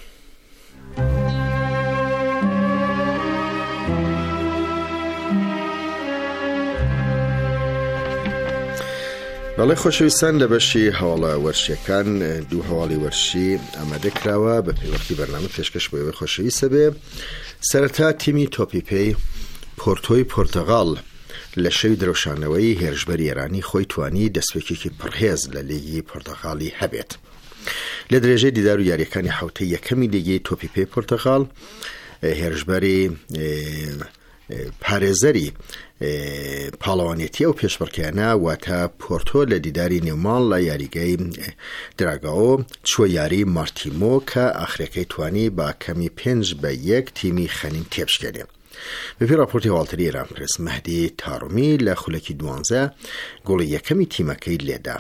بەڵێ خۆشەویستان، لە بەشی هەواڵەوەرشیەکان دوو هەواڵی وەرشی ئامادە کراوە بە پێوەختی بەرنامە پێشکەش بۆ ئێوەی خۆشەویستە بێ. سەرەتا تیمی تۆپیپەی پۆرتۆی پۆرتەغاڵ لە شەوی درەوشانەوەی هێرشبەری ئێرانی خۆی توانی دەستپێکێکی پڕهێز لە لیگی پۆرتەغاڵی هەبێت. لە درێژەی دیدار و یاریەکانی حوتەی یەکەمی لیگی تۆپیپەی پۆرتەغاڵ هێرشبەری پارێزەری پاڵەوانێتی ئەو پێشبڕکێنە واتە پۆرتۆ لە دیداری نێوماڵ لە یاریگەی دراگاۆ چوە یاری مارتیمۆ کە ئاخرەکەی توانی با کەمی 5-1 تیمی خەنین تێبشکێنێ. بەپێی راپۆرتی هەواڵتەری ئێران پرس مەهدی تاڕۆمی لە خولەکی 12 گۆڵی یەکەمی تیمەکەی لێدا.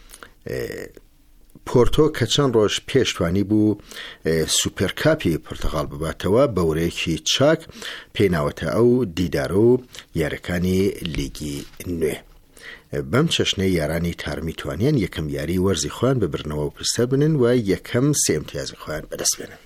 پۆرتۆ کە چەند ڕۆژ پێشتوانی بوو سوپەرکاپی پۆرتەغاڵ بباتەوە بەورەیەکی چاک پێیناوەتە ئەو دیدارە و یارەکانی لیگی نوێ. بەم چەشنەی یارانی تارمی توانیان یەکەم یاری وەرزی خۆیان ببرنەوە و پرسە بنن و یەکەم 3 ئیمتیازی خۆیان بەدەست بێنن.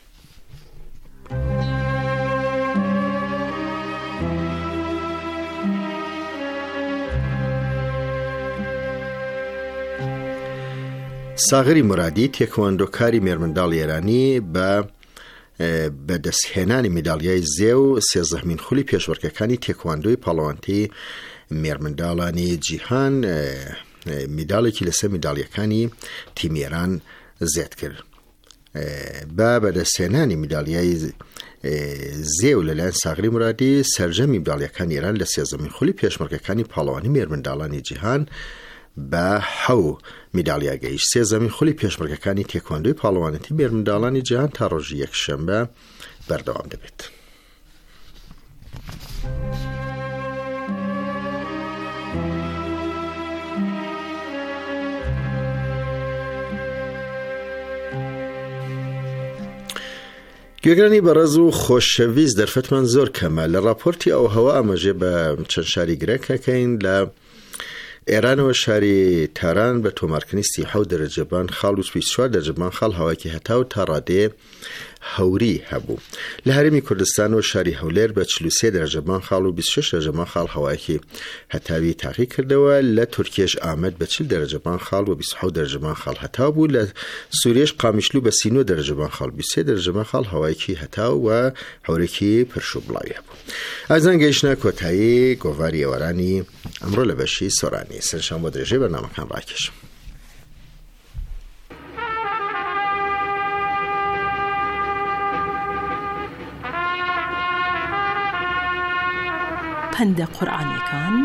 ساغری مرادی تێکۆندۆکاری مێرمنداڵ ئێرانی بە بەدەستهێنانی میدالیای زێ و 13مین خولی پێشوەرکەکانی تێکواندۆی پاڵەوانتی مێرمنداڵانی جیهان میداڵێکی لەسەر میدالیەکانی تیمی ئێران زێت کرد. بە بەدەستهێنانی میدالیای زێ و لەلایەن ساغری مرادی سەرجەمی میدالیەکانی ئێران لە 13مین خولی پێشمەرگەکانی پاڵەوانی مێرمنداڵانی جیهان بە 7 میدالیا گەیشت. 13مین خولی پێشمەرگەکانی تێکواندۆی پاڵەوانەتی مێرمنداڵانی جیهان تا ڕۆژی یەکشەمبە بەردەوام دەبێت. گوێگرانی بەڕێز و خۆشەویست دەرفەتمان زۆر کەمە. لە راپۆرتی ئەو هەوا ئاماژێ بە چەند شاری گرەکەکەین لە ئێرانەوە شاری تاران بە تۆمارکردنی 37 دەرەجەبان خاڵ و 24 دەرەجەبان خاڵ هەواکی هەتا و تا ڕادێ هەوری هەبوو. لە هەرێمی کوردستان و شاری هەولێر بە 43 دەرەجەبان خاڵ و 26 دەرەجەبان خاڵ هەوایەکی هەتاوی تاقی کردەوە. لە تورکیەش ئامەد بە 40 دەرەجەبان خاڵ و 27 دەرەجەبان خاڵ هەتاو بوو. لە سووریەش قامیشلو بە 39 دەرەجەبان خاڵ 23 دەرەجەبان خاڵ هەوایەکی هەتاو و هەورێکی پرش و بڵاوی هەبوو. ئازان گەیشتە کۆتایی گۆڤاری ئێوارانی ئەمڕۆ لە بەشی سۆرانی. سەرنجام بۆ درێژەی بەرنامەکان ڕاکێشم. پەندە قورئانیەکان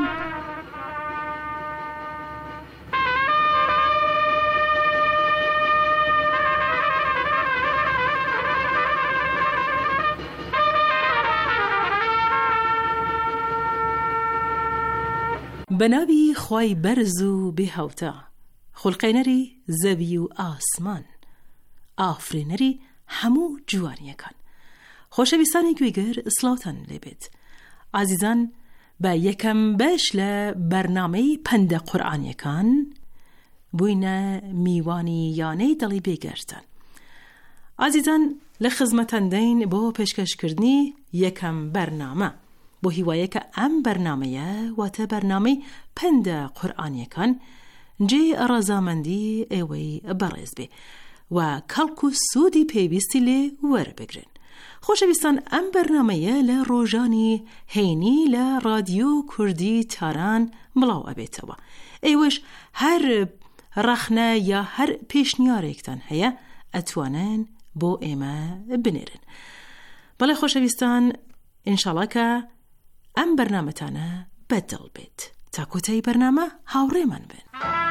بەناوی خوای بەرز و بێهاوتە، خوڵقێنەری زەوی و ئاسمان، ئافرێنەری هەموو جوانیەکان. خۆشەویستانی گوێگر سڵاوتان لێبێت. عزیزان، بە یەکەم بەش لە بەرنامەی پەندە قورئانیەکان بووینە میوانی یانەی دڵی بێگەرتان. عزیزان، لە خزمەتان دەین بۆ پێشکەشکردنی یەکەم بەرنامە، بۆ هیوایە کە ئەم بەرنامەیە واتە بەرنامەی پەندە قورئانیەکان جێ ڕەزامەندی ئێوەی بەڕێز بێ و کەڵک و سوودی پێویستی لێ وەربگرن. خۆشەویستان، ئەم بەرنامەیە لە ڕۆژانی هەینی لە رادیۆ کوردی تاران بڵاو ئەبێتەوە. ئێوەش هەر ڕەخنە یا هەر پێشنیارێکتان هەیە ئەتوانن بۆ ئێمە بنێرن. بەڵێ خۆشەویستان، ئینشاڵڵا کە ئەم بەرنامەتانە بەدڵ بێت. تا کۆتایی بەرنامە هاوڕێمان بن.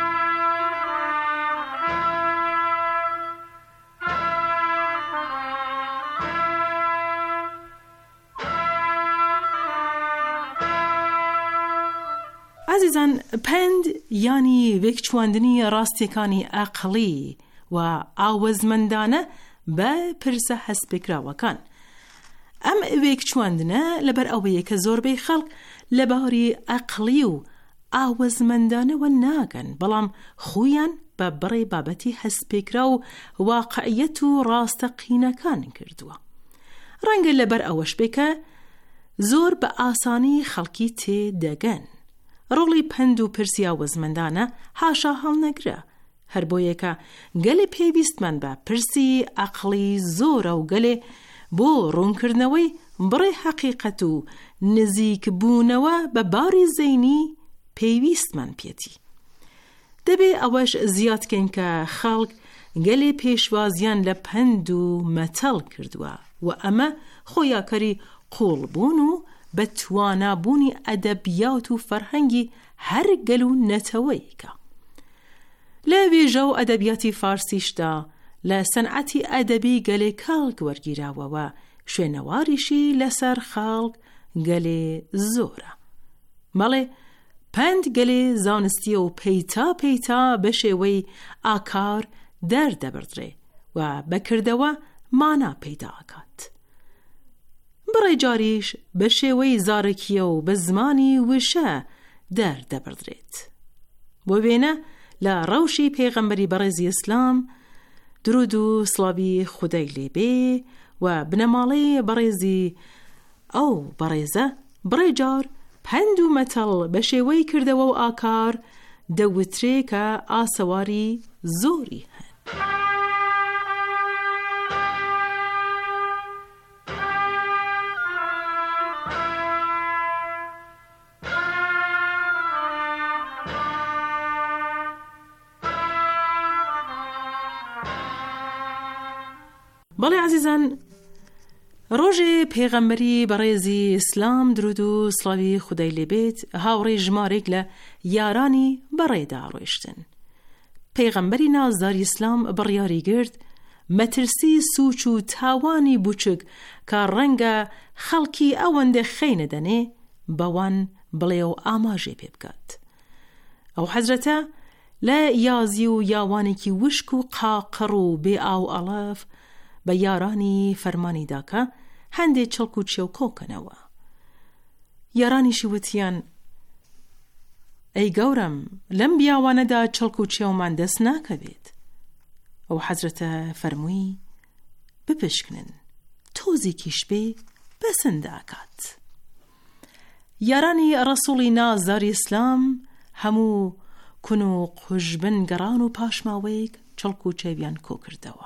عزیزان، پەند یانی وێکچواندنی ڕاستیەکانی ئەقڵی و ئاوەزمەندانە بە پرسە هەستپێکراوەکان. ئەم وێکچواندنە لەبەر ئەوەیە کە زۆربەی خەڵک لە باری ئەقڵی و ئاوەزمەندانەوە ناگەن، بەڵام خۆیان بە بڕێ بابەتی هەستپێکرا و واقعیەت و ڕاستەقینەکان کردووە. ڕەنگە لەبەر ئەوەش بێ کە زۆر بە ئاسانی خەڵکی تێدەگەن. ڕۆڵی پەند و پرسی ئاوەزمەندانە هاشا هەڵنەگرە، هەر بۆیەکە گەلێ پێویستمان بە پرسی ئەقڵی زۆرە و گەلێ بۆ ڕوونکردنەوەی بڕێ حەقیقەت و نزیک بوونەوە بە باری زەینی پێویستمان پێتی. دەبێ ئەوەش زیادکەین کە خەڵک گەلێ پێشوازیان لە پەند و مەتەڵ کردووە و ئەمە خۆیاکەری قوڵبوون و بە توانابوونی ئەدەبیات و فەرهەنگی هەر گەل و نەتەوەیکە. لە وێژە و ئەدەبیاتی فارسیشدا لە سەنعەتی ئەدەبی گەلێ کاڵک وەرگیراوەوە، شوێنەواریشی لەسەر خەڵک گەلێ زۆرە. مەڵێ پەند گەلێ زانستیە و پەیتا پەیتا بە شێوەی ئاکار دەردەبردرێ و بەکردەوە مانا پەیدا ئەکات. بڕێ جاریش بە شێوەی زارەکیە و بە زمانی وشە دەردەبردرێت. بۆ وێنە لە ڕەوشی پێغەمبەری بەڕێزی ئیسلام درود و سڵاوی خودای لێبێ و بنەماڵەی بەڕێزی ئەو بەڕێزە بڕێ جار پەند و مەتەڵ بە شێوەی کردەوە و ئاکار دەوترێ کە ئاسەواری زۆری هەن. بەڵێ عزیزان، ڕۆژێ پێغەمبەری بەڕێزی ئیسلام درود و سڵاوی خودای لێبێت هاوڕێ ژمارێک لە یارانی بەڕێدا ڕۆیشتن. پێغەمبەری نازداری ئیسلام بڕیاری گرت مەترسی سوچ و تاوانی بوچک کە ڕەنگە خەڵکی ئەوەندە خەینە دەنێ بەوان بڵێ و ئاماژێ پێ بکات. ئەو حەزرەتە لە یازی و یاوانێکی وشک و قاقڕ و بێ ئاو ئەڵەف بە یارانی فەرمانی داکە هەندێک چڵک و چێو کۆکەنەوە. یارانیشی وتیان: ئەی گەورم، لەم بیاوانەدا چڵک و چێومان دەست ناکەوێت. ئەو حەزرەتە فەرمووی: بپشکنن تۆزێکیش بێ بەسەنداکات. یارانی ڕەسوڵی نازداری ئیسلام هەموو کون و قوژبن گەڕان و پاشماوەیەک چڵک و چێویان کۆ کردەوە.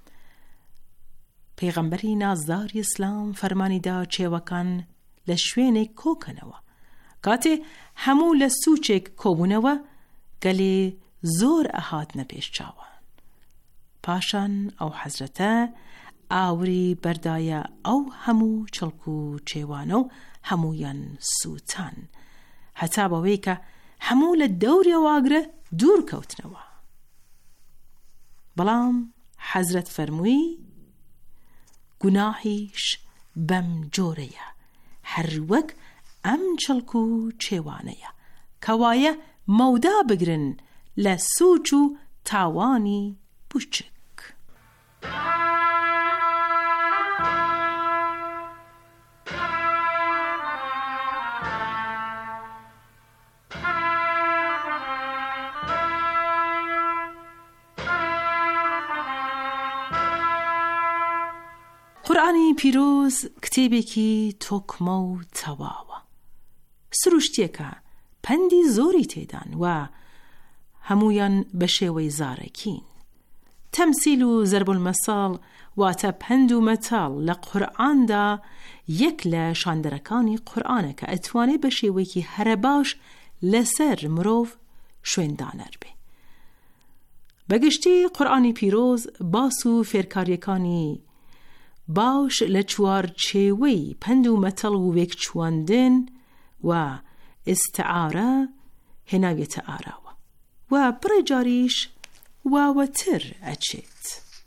پێغەمبەری نازداری ئیسلام فەرمانیدا چێوەکان لە شوێنێک کۆکەنەوە. کاتێ هەموو لە سوچێک کۆبوونەوە گەلێ زۆر ئەهاتنە پێش چاوان. پاشان ئەو حەزرەتە ئاوری بەردایە ئەو هەموو چڵک و چێوانە و هەموویان سووتان، هەتا بەوەی کە هەموو لە دەوری ئەواگرە دوور کەوتنەوە. بەڵام حەزرەت فەرمووی گوناحیش بەم جۆرەیە، هەر وەک ئەم چڵک و چێوانەیە، کەوایە مەودا بگرن لە سوچ و تاوانی بچک. قورئانی پیرۆز کتێبێکی تۆکمە و تەواوە، سروشتیەکە پەندی زۆری تێدان و هەمویان بە شێوەی زارەکین. تەمسیل و زەربولمەساڵ واتە پەند و مەتاڵ لە قورئاندا یەک لە شاندەرەکانی قورئانە کە ئەتوانێت بە شێوەیەکی هەرە باش لەسەر مرۆڤ شوێندانەر بێ. بەگشتی قورئانی پیرۆز باس و فێرکاریەکانی باش لە چوار چێوەی پەند و مەتەڵ و وێک چواندن و ئستعارە هێناوێتە ئاراوە و پڕی جاریش واوەتر ئەچێت.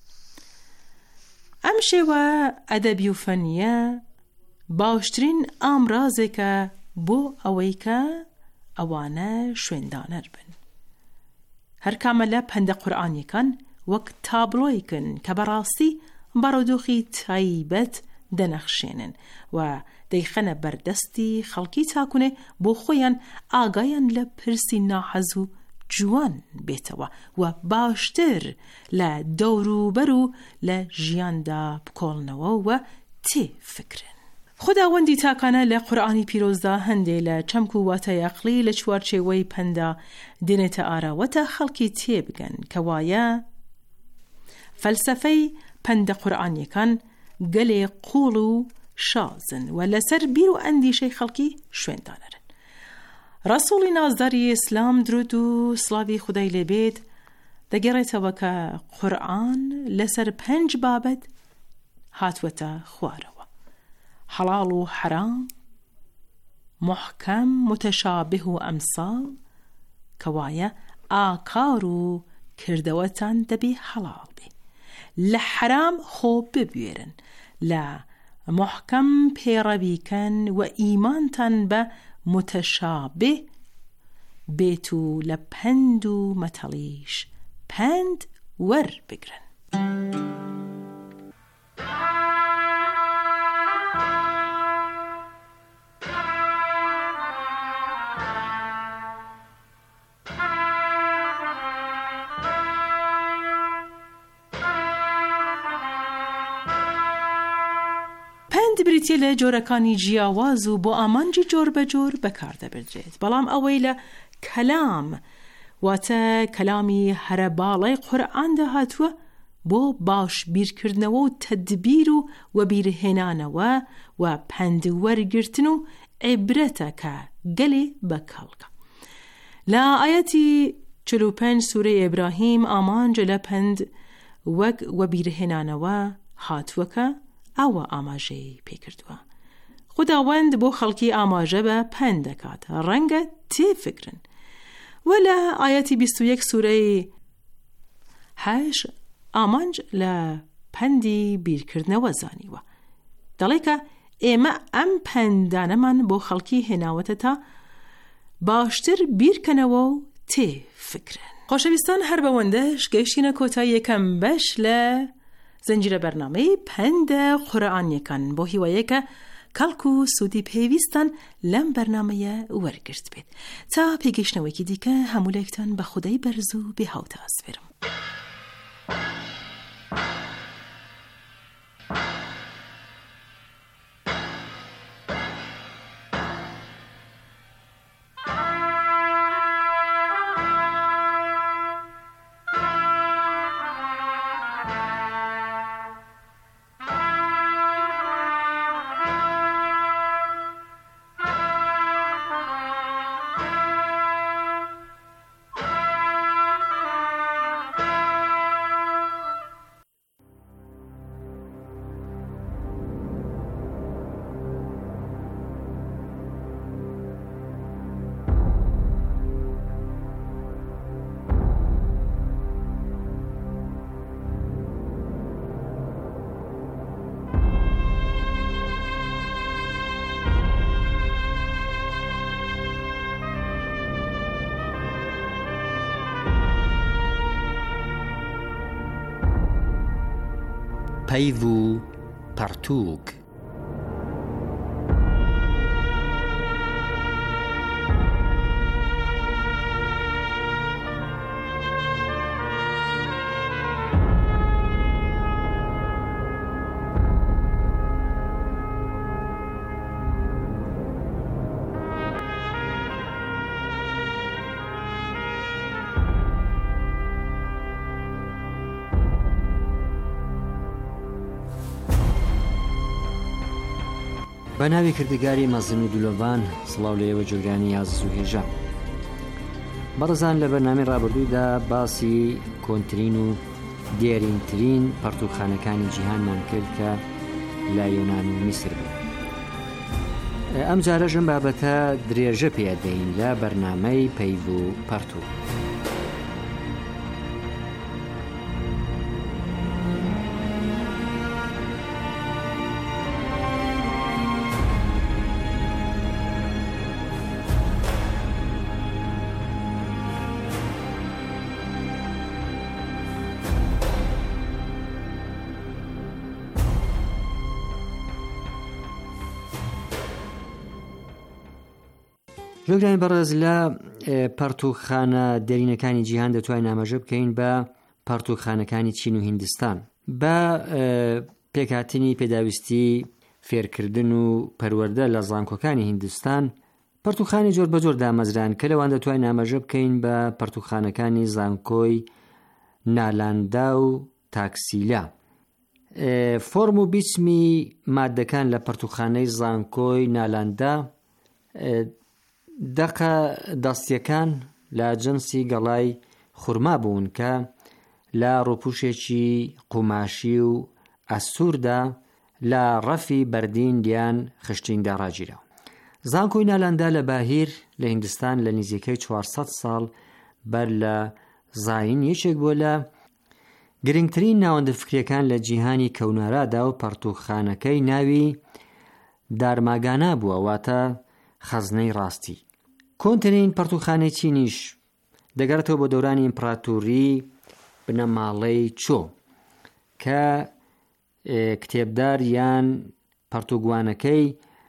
ئەم شێوە ئەدەبی و فەنیە باشترین ئامرازێکە بۆ ئەوەی کە ئەوانە شوێندانەر بن. هەر کامە لە پەندە قورئانیەکان وەک تابلۆیکن کە بەڕاستی بارودۆخی تایبەت دەنەخشێنن و دەیخەنە بەردەستی خەڵکی تاکونێ بۆ خۆیان ئاگایان لە پرسی ناحەز و جوان بێتەوە و باشتر لە دەوروبەر و لە ژیاندا بکۆڵنەوە و تێفکرن. خوداوەندی تاکانە لە قورئانی پیرۆزدا هەندێ لە چەمک و واتای عەقلی لە چوارچێوەی پەندا دێنێتە ئاراوەتە خەڵکی تێبگەن کە وایە فەلسەفەی پەندە قورئانیەکان گەلێ قوڵ و شازن و لەسەر بیر و ئەندیشەی خەڵکی شوێندانەرن. ڕەسوڵی نازداری ئیسلام درود و سڵاوی خودای لێبێت دەگەڕێتەوە کە قورئان لەسەر 5 بابەت هاتووەتە خوارەوە: حەڵاڵ و حەرام، محکەم، متەشابه و ئەمساڵ، کەوایە ئاکار و کردەوەتان دەبێ حەڵاڵ بێ، لە حەرام خۆ ببوێرن، لە محکەم پێڕەویکەن و ئیمانتان بە متەشابه بێت و لە پەند و مەتەڵیش پەند وەربگرن. بریتیە لە جۆرەکانی جیاواز و بۆ ئامانجی جۆر بە جۆر بەکاردەبردرێت، بەڵام ئەوەی لە کەلام واتە کەلامی هەرە باڵای قورئاندا هاتووە بۆ باش بیرکردنەوە و تەدبیر و وەبیرهێنانەوە و پەند وەرگرتن و عیبرەتە کە گەلێ بەکەڵکە. لە ئایەتی 45 سوورەی ئیبراهیم ئامانج لە پەند وەک وەبیرهێنانەوە هاتووەکە ئەوە ئاماژەی پێکردووە. خوداوەند بۆ خەڵکی ئاماژە بە پەند دەکات، ڕەنگە تێفکرن. و لە ئایەتی 21 سوورەی 8 ئامانج لە پەندی بیرکردنەوە زانیوە. دەڵێ کە ئێمە ئەم پەندانەمان بۆ خەڵکی هێناوەتە تا باشتر بیرکەنەوە و تێفکرن. خۆشەویستان، هەر بەوەندەش گەیشتینە کۆتایی یەکەم بەش لە زنجیرە بەرنامەی پەندە قورئانیەکان بۆ هیوایەکە کەڵک و سوودی پێویستان لەم بەرنامەیە وەرگرت بێت. تا پێگەیشتنەوەیکی دیکە هەموو لایەکتان بە خودای بەرز و بێهاوتە ئەسپێرم. پەیڤ و پەرتووک. بە ناوی کردگاری مەزن و دولۆڤان سڵاو لە ئێوە جۆگرانی عەزیز و هێژە. بەڕێزان، لە بەرنامەی ڕابردوودا باسی کۆنترین و دیێرینترین پەرتوخانەکانی جیهانمان کرد کە لە یۆنان و میسر بوو. ئەم جارەژم بابەتە درێژە پێدەین لە بەرنامەی پەیڤ و پەرتووک. جۆگرانی بەڕێز، لە پەرتوخانە دەرینەکانی جیهان دەتوانین ئاماژە بکەین بە پەرتوخانەکانی چین و هیندستان. بە پێکهاتنی پێداویستی فێرکردن و پەروەردە لە زانکۆکانی هیندستان، پەرتوخانی جۆر بەجۆر دامەزران کە لەوان دەتوانین ئاماژە بکەین بە پەرتوخانەکانی زانکۆی نالاندا و تاکسیلا. فۆرم و بیچمی مادەکان لە پەرتوخانەی زانکۆی نالاندا دەقە دەستیەکان لە جنسی گەڵای خورما بوون کە لە ڕووپوشێکی قوماشی و ئەسووردا لە ڕەفی بەردین دیان خشتیندا ڕاگیرەوە. زانکۆی نالاندا لە باهیر لە هیندستان لە نزیکەی 400 ساڵ بەر لە زاین یەکێک بووە لە گرنگترین ناوەندەفکریەکان لە جیهانی کەونارادا و پەرتوخانەکەی ناوی دارماگانا بووە، واتە خەزنەی ڕاستی. کۆنترین پەرتوخانەی چینیش دەگەڕێتەوە بۆ دەورانی ئیمپراتۆری بنەماڵەی چۆ کە کتێبدار یان پەرتوگوانەکەی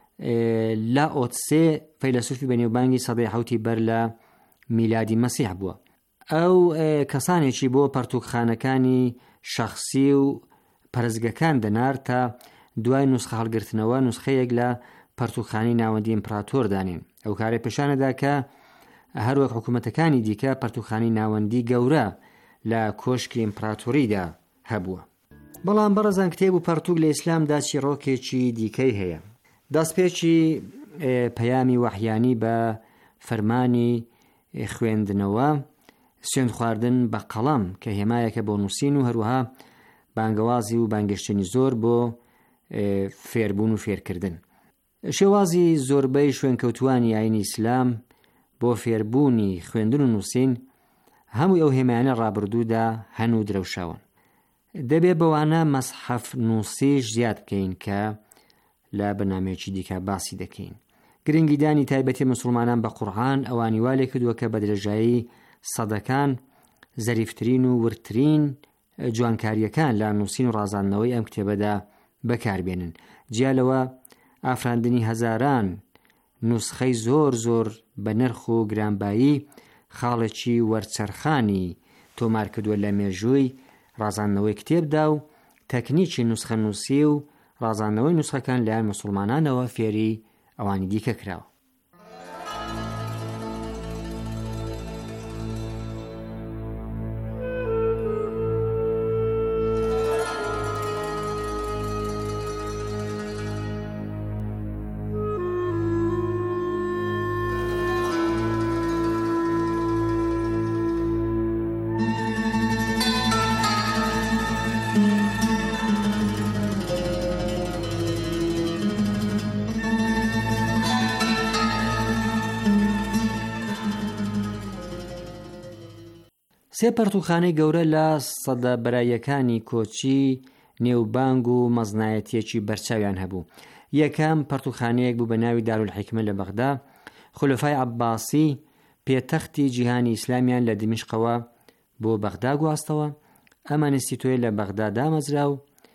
لا ئۆتسێ فەیلسوفی بەنێوبانگی سەدەی حەوتی بەر لە میلادی مەسیح بووە. ئەو کەسانێکی بۆ پەرتوخانەکانی شەخسی و پەرزگەکان دەنار تا دوای نوسخە هەڵگرتنەوە نوسخەیەک لە پەرتوخانی ناوەندی ئیمپراتۆر دانین. ئەو کارێ پیشانەدا کە هەروەک حکوومەتەکانی دیکە پەرتوخانی ناوەندی گەورە لە کۆشکی ئیمپراتۆریدا هەبووە. بەڵام بەڕێزان، کتێب و پەرتووک لە ئیسلامدا چیرۆکێکی دیکەی هەیە. دەستپێکی پەیامی وەحیانی بە فەرمانی خوێندنەوە، سوێند خواردن بە قەڵەم کە هێمایەکە بۆ نووسین و هەروەها بانگەوازی و بانگەشتنی زۆر بۆ فێربوون و فێرکردن. شێوازی زۆربەی شوێنکەوتوانی ئاینی ئیسلام بۆ فێربوونی خوێندن و نووسین هەمووی ئەو هێمایانە ڕابردوودا هەن و درەوشاون. دەبێ بەوانە مەسحەف نووسیش زیاد بکەین کە لە بەنامەیەکی دیکە باسی دەکەین. گرنگیدانی تایبەتی مسلمانان بە قورئان ئەوانی وا لێ کردووە کە بە درێژایی سەدەکان زەریفترین و ورترین جوانکاریەکان لە نووسین و ڕازاندنەوەی ئەم کتێبەدا بەکاربێنن. جیالەوە ئافراندنی هەزاران نوسخەی زۆر بە نرخ و گرانبایی خاڵێکی وەرچەرخانی تۆمار کردووە لە مێژووی ڕازاندنەوەی کتێبدا و تەکنیکی نوسخە نووسی و ڕازاندنەوەی نوسخەکان لایەن مسلمانانەوە فێری ئەوانی دیکە کراوە. سێ پەرتوخانەی گەورە لە سەدە بەراییەکانی کۆچی نێوبانگ و مەزنایەتیەکی بەرچاویان هەبوو. یەکەم پەرتوخانەیەک بوو بە ناوی دارولحیکمە لە بەغدا. خولەفای عەباسی پێتەختی جیهانی ئیسلامیان لە دمشقەوە بۆ بەغدا گواستەوە. ئەمان ئینستیتویە لە بەغدا دامەزرا و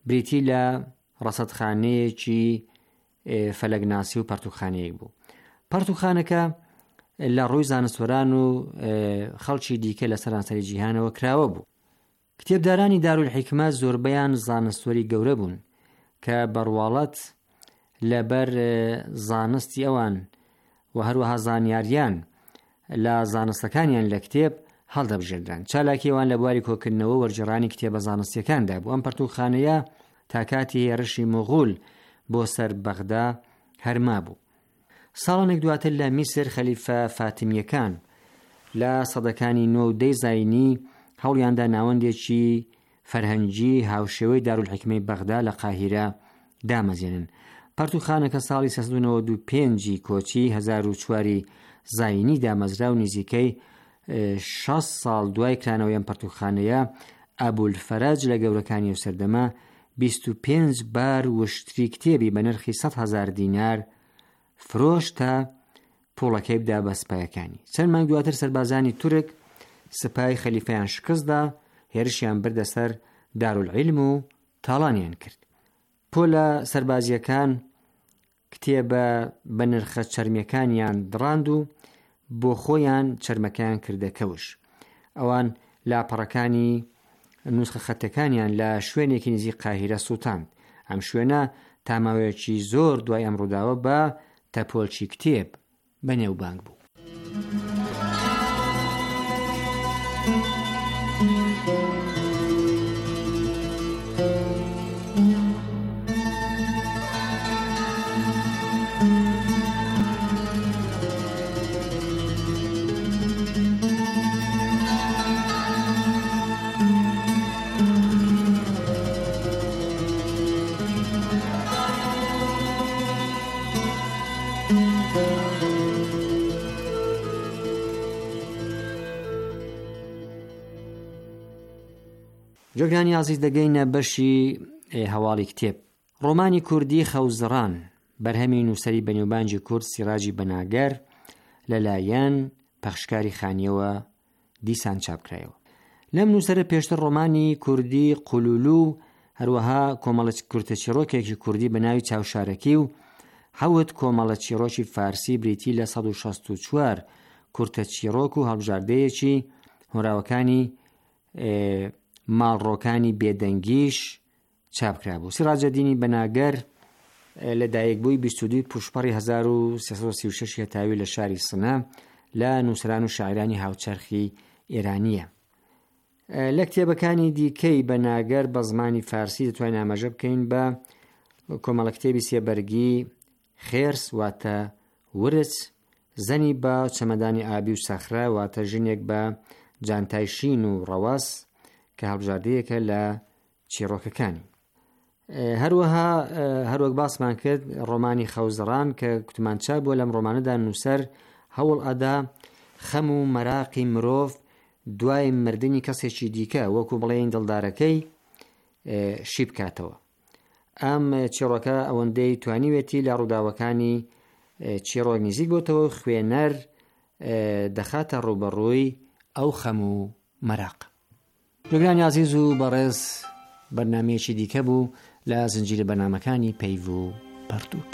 بریتی لە ڕەسەدخانەیەکی فەلەگناسی و پەرتوخانەیەک بوو. پەرتوخانەکە لە ڕووی زانستوەران و خەڵکی دیکە لە سەرانسەری جیهانەوە کراوە بوو. کتێبدارانی دارولحیکمە زۆربەیان زانستوەری گەورە بوون کە بەڕواڵەت لەبەر زانستی ئەوان و هەروەها زانیاریان لە زانستەکانیان لە کتێب هەڵدەبژێردران. چالاکیێوان لە بواری کۆکردنەوە وەرجێڕانی کتێبە زانستیەکاندا بوو. ئەم پەرتوخانەیە تا کاتی هێرشی مۆغول بۆ سەر بەغدا هەرما بوو. ساڵانێک دواتر لە میسر خەلیفە فاتمیەکان لە سەدەکانی 9 و 10 زاینی هەوڵیاندا ناوەندێکی فەرهەنگی هاوشێوەی دارولحیکمەی بەغدا لە قاهیرە دامەزێنن. پەرتوخانەکە ساڵی 1995 کۆچی 1004 زاینی دامەزرا و نزیکەی 6 ساڵ دوای کرانەوەی ئەم پەرتوخانەیە ئەبولفەرەج لە گەورەکانی و سەردەما 25 بار وشتری کتێبی بە نرخی 100,000 دینار فرۆشت تا پوڵەکەی بدا بە سپایەکانی. چەند مانگ دواتر سەربازانی تورک سپای خەلیفەیان شکستدا، هێرشیان بردە سەر دارولعیلم و تاڵانیان کرد. پۆلە سەربازیەکان کتێبە بە نرخە چەرمیەکانیان دڕاند و بۆ خۆیان چەرمەکەیان کردە کەوش. ئەوان لاپەڕەکانی نوسخە خەتەکانیان لە شوێنێکی نزیک قاهیرە سووتاند. ئەم شوێنە تاماوەیەکی زۆر دوای ئەم ڕووداوە بە تەپۆلچی کتێب بەنێوبانگ بوو. جۆگرانی عزیز دەگەینە بەشی هەواڵی کتێب. ڕۆمانی کوردی خەوزڕان بەرهەمی نووسەری بەنێوبانجی کورد سیراجی بەناگەر لەلایەن پەخشکاری خانیەوە دیسان چاپکرایەوە. لەم نووسەرە پێشتر ڕۆمانی کوردی قولولو هەروەها کۆمەڵە کورتە چیرۆکێکی کوردی بە ناوی چاوشارەکی و 7 کۆمەڵە چیرۆکی فارسی بریتی لە 164 کورتە چیرۆک و هەڵبژاردەیەکی هۆراوەکانی ماڵڕۆکانی بێدەنگیش چاپکرا بوو. سیراجەدینی بەناگەر لە دایکبووی 22 پوشپەڕی 1336 هێتاوی لە شاری سنە لە نووسران و شاعرانی هاوچەرخی ئێرانیە. لە کتێبەکانی دیکەی بەناگەر بە زمانی فارسی دەتوانین ئاماژە بکەین بە کۆمەڵە کتێبی سێبەرگی خێرس واتە ورچ، زەنی بە چەمەدانی ئابی و سەخرە واتە ژنێک بە جانتای شین و ڕەوەس کە هەڵبژاردەیەکە لە چیرۆکەکانی. هەروەها هەروەک باسمان کرد ڕۆمانی خەوزڕان کە کوتمانچا بووە لەم ڕۆمانەدا نووسەر هەوڵ ئەدا خەم و مەراقی مرۆڤ دوای مردنی کەسێکی دیکە وەکو بڵێن دڵدارەکەی شی بکاتەوە. ئەم چیرۆکە ئەوەندەی توانیوێتی لە ڕووداوەکانی چیرۆک نزیک بۆتەوە خوێنەر دەخاتە ڕوبەڕووی ئەو خەم و مەراق. جۆگرانی عزیز و بەڕێز بەرنامەیەکی دیکە بوو لە زنجیرە بەرنامەکانی پەیڤ و پەرتووک.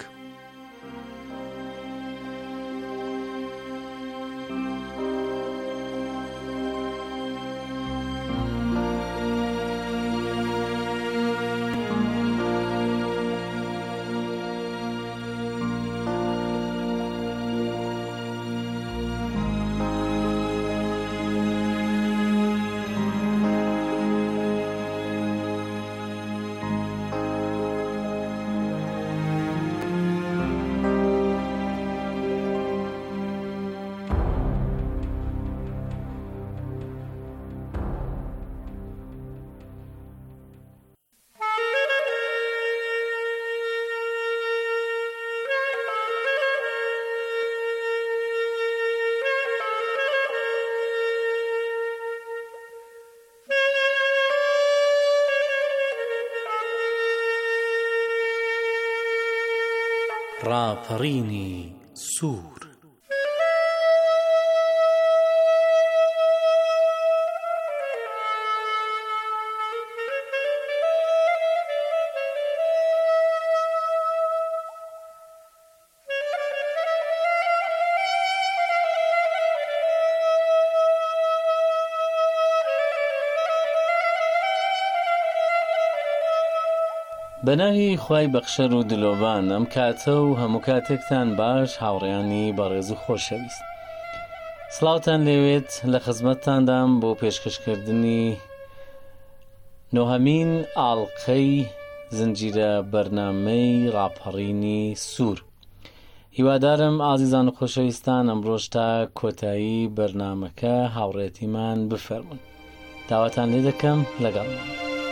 ڕاپەڕینی سوور. بەناوی خوای بەخشەر و دلۆڤان ئەم کاتە و هەموو کاتێکتان باش هاوڕێیانی بەڕێز و خۆشەویست. سڵاوتان لێوێت لە خزمەتتاندام بۆ پێشکەشکردنی نۆهەمین ئاڵقەی زنجیرە بەرنامەی ڕاپەڕینی سوور. هیوادارم ئازیزان و خۆشەویستان ئەمڕۆژ تا کۆتایی بەرنامەکە هاوڕێتیمان بفەرمون. داواتان لێ دەکەم لەگەڵمان.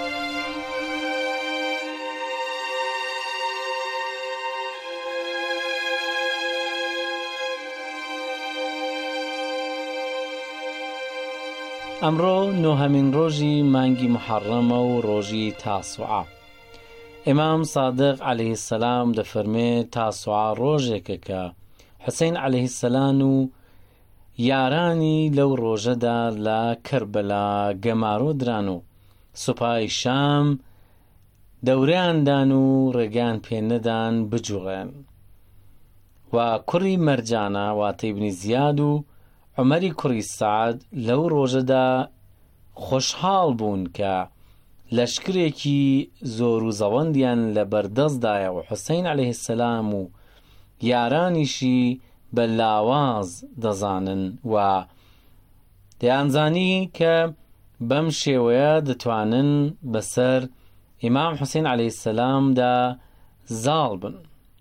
ئەمڕۆ نۆهەمین ڕۆژی مانگی محەڕەمە و ڕۆژی تاسوعا. ئیمام سادق عەلەیهی السەلام دەفەرمێت تاسوعا ڕۆژێکە کە حوسەین عەلەیهی السەلام و یارانی لەو ڕۆژەدا لە کەربەلا گەمارۆ دران و سوپای شام دەورەیاندان و ڕێگان پێ نەدان بجوڵێن. و کوڕی مەرجانە واتە ئیبنی زیاد و عومەری کوڕی سەعد لەو ڕۆژەدا خۆشحاڵ بوون کە لەشکرێکی زۆر و زەوەندیان لە بەردەستدایە و حوسەین عەلەیهی السەلام و یارانیشی بە لاواز دەزانن و دەیانزانی کە بەم شێوەیە دەتوانن بەسەر ئیمام حوسەین عەلەیهی السەلامدا زاڵ بن.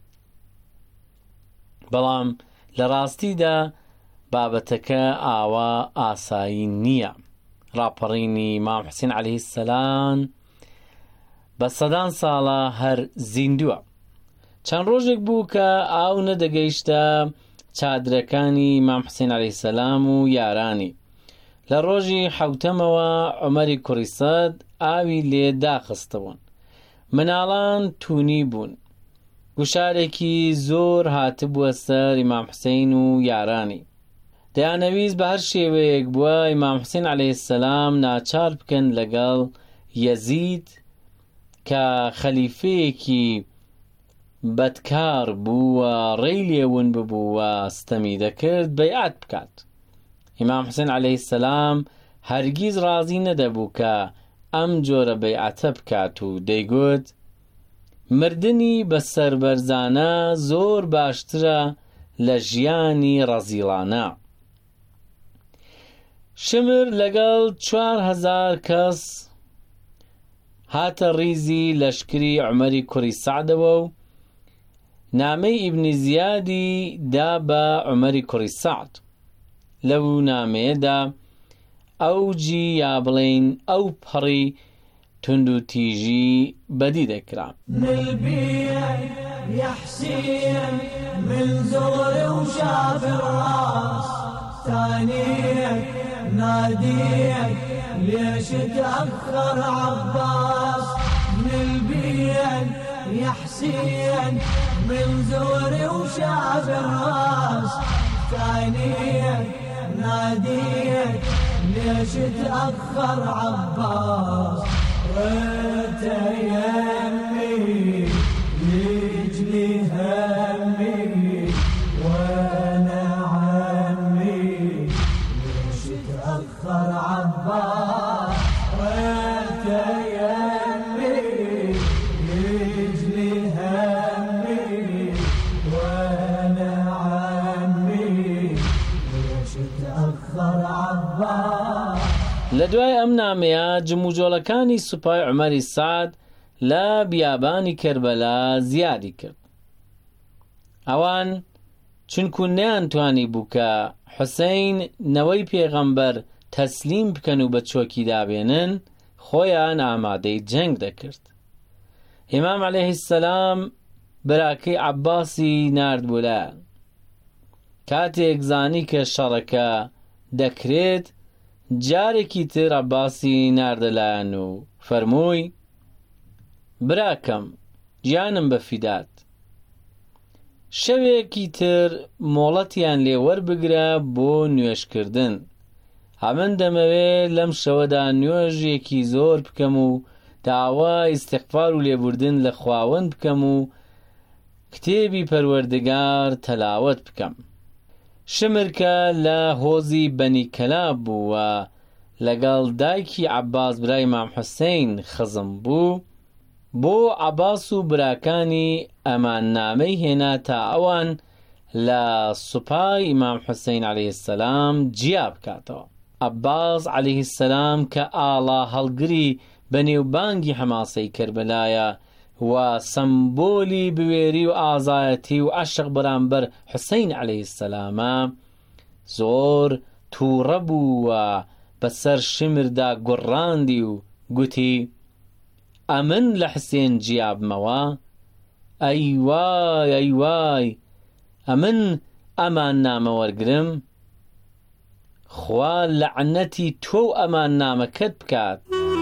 بەڵام لە ڕاستیدا بابەتەکە ئاوا ئاسایی نییە. ڕاپەڕینی ئیمام حوسەین عەلەیهی السەلام بە سەدان ساڵە هەر زیندووە. چەند ڕۆژێک بوو کە ئاو نەدەگەیشتە چادرەکانی ئیمام حوسەین عەلەیهی السەلام و یارانی. لە ڕۆژی حەوتەمەوە عومەری کوڕی سەد ئاوی لێ داخستەوەن. مناڵان توونی بوون. گوشارێکی زۆر هاتبووە سەر ئیمام حوسەین و یارانی. دەیانەویست بە هەر شێوەیەک بووە ئیمام حوسەین عەلەیهی السەلام ناچار بکەن لەگەڵ یەزید کە خەلیفەیەکی بەدکار بووە ڕێی لێون ببووە ستەمی دەکرد بەیعەت بکات. ئیمام حوسەین عەلەیهی السەلام هەرگیز ڕازی نەدەبوو کە ئەم جۆرە بەیعەتە بکات و دەیگوت مردنی بە سەربەرزانە زۆر باشترە لە ژیانی ڕەزیڵانە. شمر لەگەڵ 4,000 کەس هاتە ڕیزی لەشکری عومەری کوڕی سەعدەوە و نامەی ئیبنی زیادی دا بە عومەری کوڕی سەعد. لەو نامەیەدا ئەوجی یا بڵێن ئەو پەڕی تند و تیژی بەدی دەکرا. ناديك ليش تأخر عباس من البين يا حسين من زوري وشاف الراس ثانيك ناديك ليش تأخر عباس ريت يمي يجلي همي وانا تأخر عباس ريت يمي يجلي همي وانا عمي ليش تأخر عباس. لەدوای ئەم نامەیە جموجۆڵەکانی سوپای عومەری سەعد لە بیابانی کەربەلا زیادی کرد. ئەوان چونکو نەیانتوانی بوو کە حوسەین نەوەی پێغەمبەر تەسلیم بکەن و بە چۆکی دابێنن خۆیان ئامادەی جەنگ دەکرد. ئیمام عەلەیهی السەلام براکەی عەباسی نارد بۆ لایەن. کاتێک زانی کە شەڕەکە دەکرێت جارێکی تر عەباسی ناردە لایەن و فەرمووی براکەم گیانم بە فیدات شەوێکی تر مۆڵەتیان لێ وەربگرە بۆ نوێشکردن. هەمن دەمەوێت لەم شەوەدا نوێژێکی زۆر بکەم و داوای ئیستیغفار و لێبوردن لە خواوەند بکەم و کتێبی پەروەردگار تەلاوەت بکەم. شمرکە لە هۆزی بەنی کەلاب بووە لەگەڵ دایکی عەباس برای ئیمام حوسەین خزم بوو بۆ عەباس و براکانی ئەمان نامەی هێنا تا ئەوان لە سوپای ئیمام حوسەین عەلەیهی السەلام جیا بکاتەوە. عەباس عەلەیهی السەلام کە ئاڵا هەڵگری بەنێوبانگی حەماسەی کەربەلایە و سەمبۆلی بوێری و ئازایەتی و عەشق بەرامبەر حوسەین عەلەیهی السەلامە، زۆر تووڕە بوو و بەسەر شمردا گوڕاندی و گوتی: ئەمن لە حوسێن جیابمەوە، ئەی وای ئەی وای، ئەمن ئەمان نامە وەرگرم، خوا لەعنەتی تۆ و ئەمان نامەکەت بکات.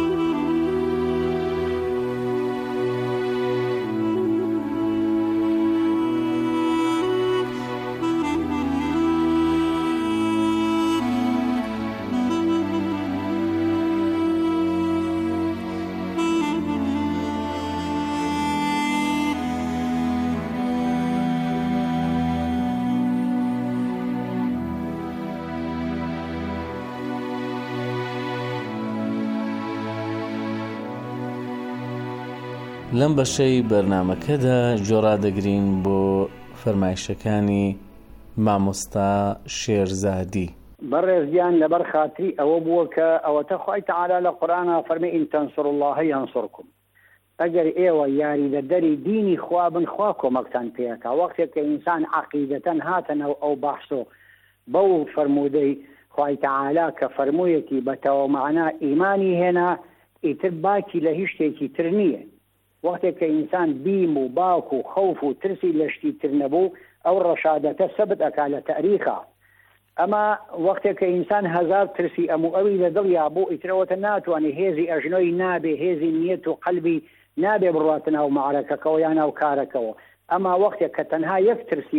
لەم بەشەی بەرنامەکەدا جۆرادەگرین بۆ فەرمایشەکانی مامۆستا شێرزادی. بەڕێزیان لەبەر خاتری ئەوە بووە کە ئەوەتە خوای تەعالا لە قورئانە فەرمێ ئین تەنسڕوا الله یەنسڕکم، ئەگەر ئێوە یاریدەدەری دینی خوا بن، خوا کۆمەکتان پێەکا. وەختێک کە ئینسان عەقیدەتەن هاتەنەوە ئەو بەحسۆ بەو فەرموودەی خوای تەعالا کە فەرموویەتی بەتەوە مەعنا ئیمانی هێنا، ئیتر باکی لە هیچ شتێکی تر نییە. وەختێک کە ئینسان بیم و باک و خەوف و ترسی لە شتی تر نەبوو، ئەو ڕەشادەتە سەبت ئەکا لە تەریخا. ئەما وەختێک کە ئینسان هەزار ترسی ئەموو ئەوی لە دڵیا بوو، ئیترەوەتە ناتوانێت هێزی ئەژنۆی نابێ، هێزی نیەت و قەلبی نابێ بڕاتە ناو مەعرەکەکەەوە یان ناو کارەکەەوە. ئەما وەختێک کە تەنها یەک ترسی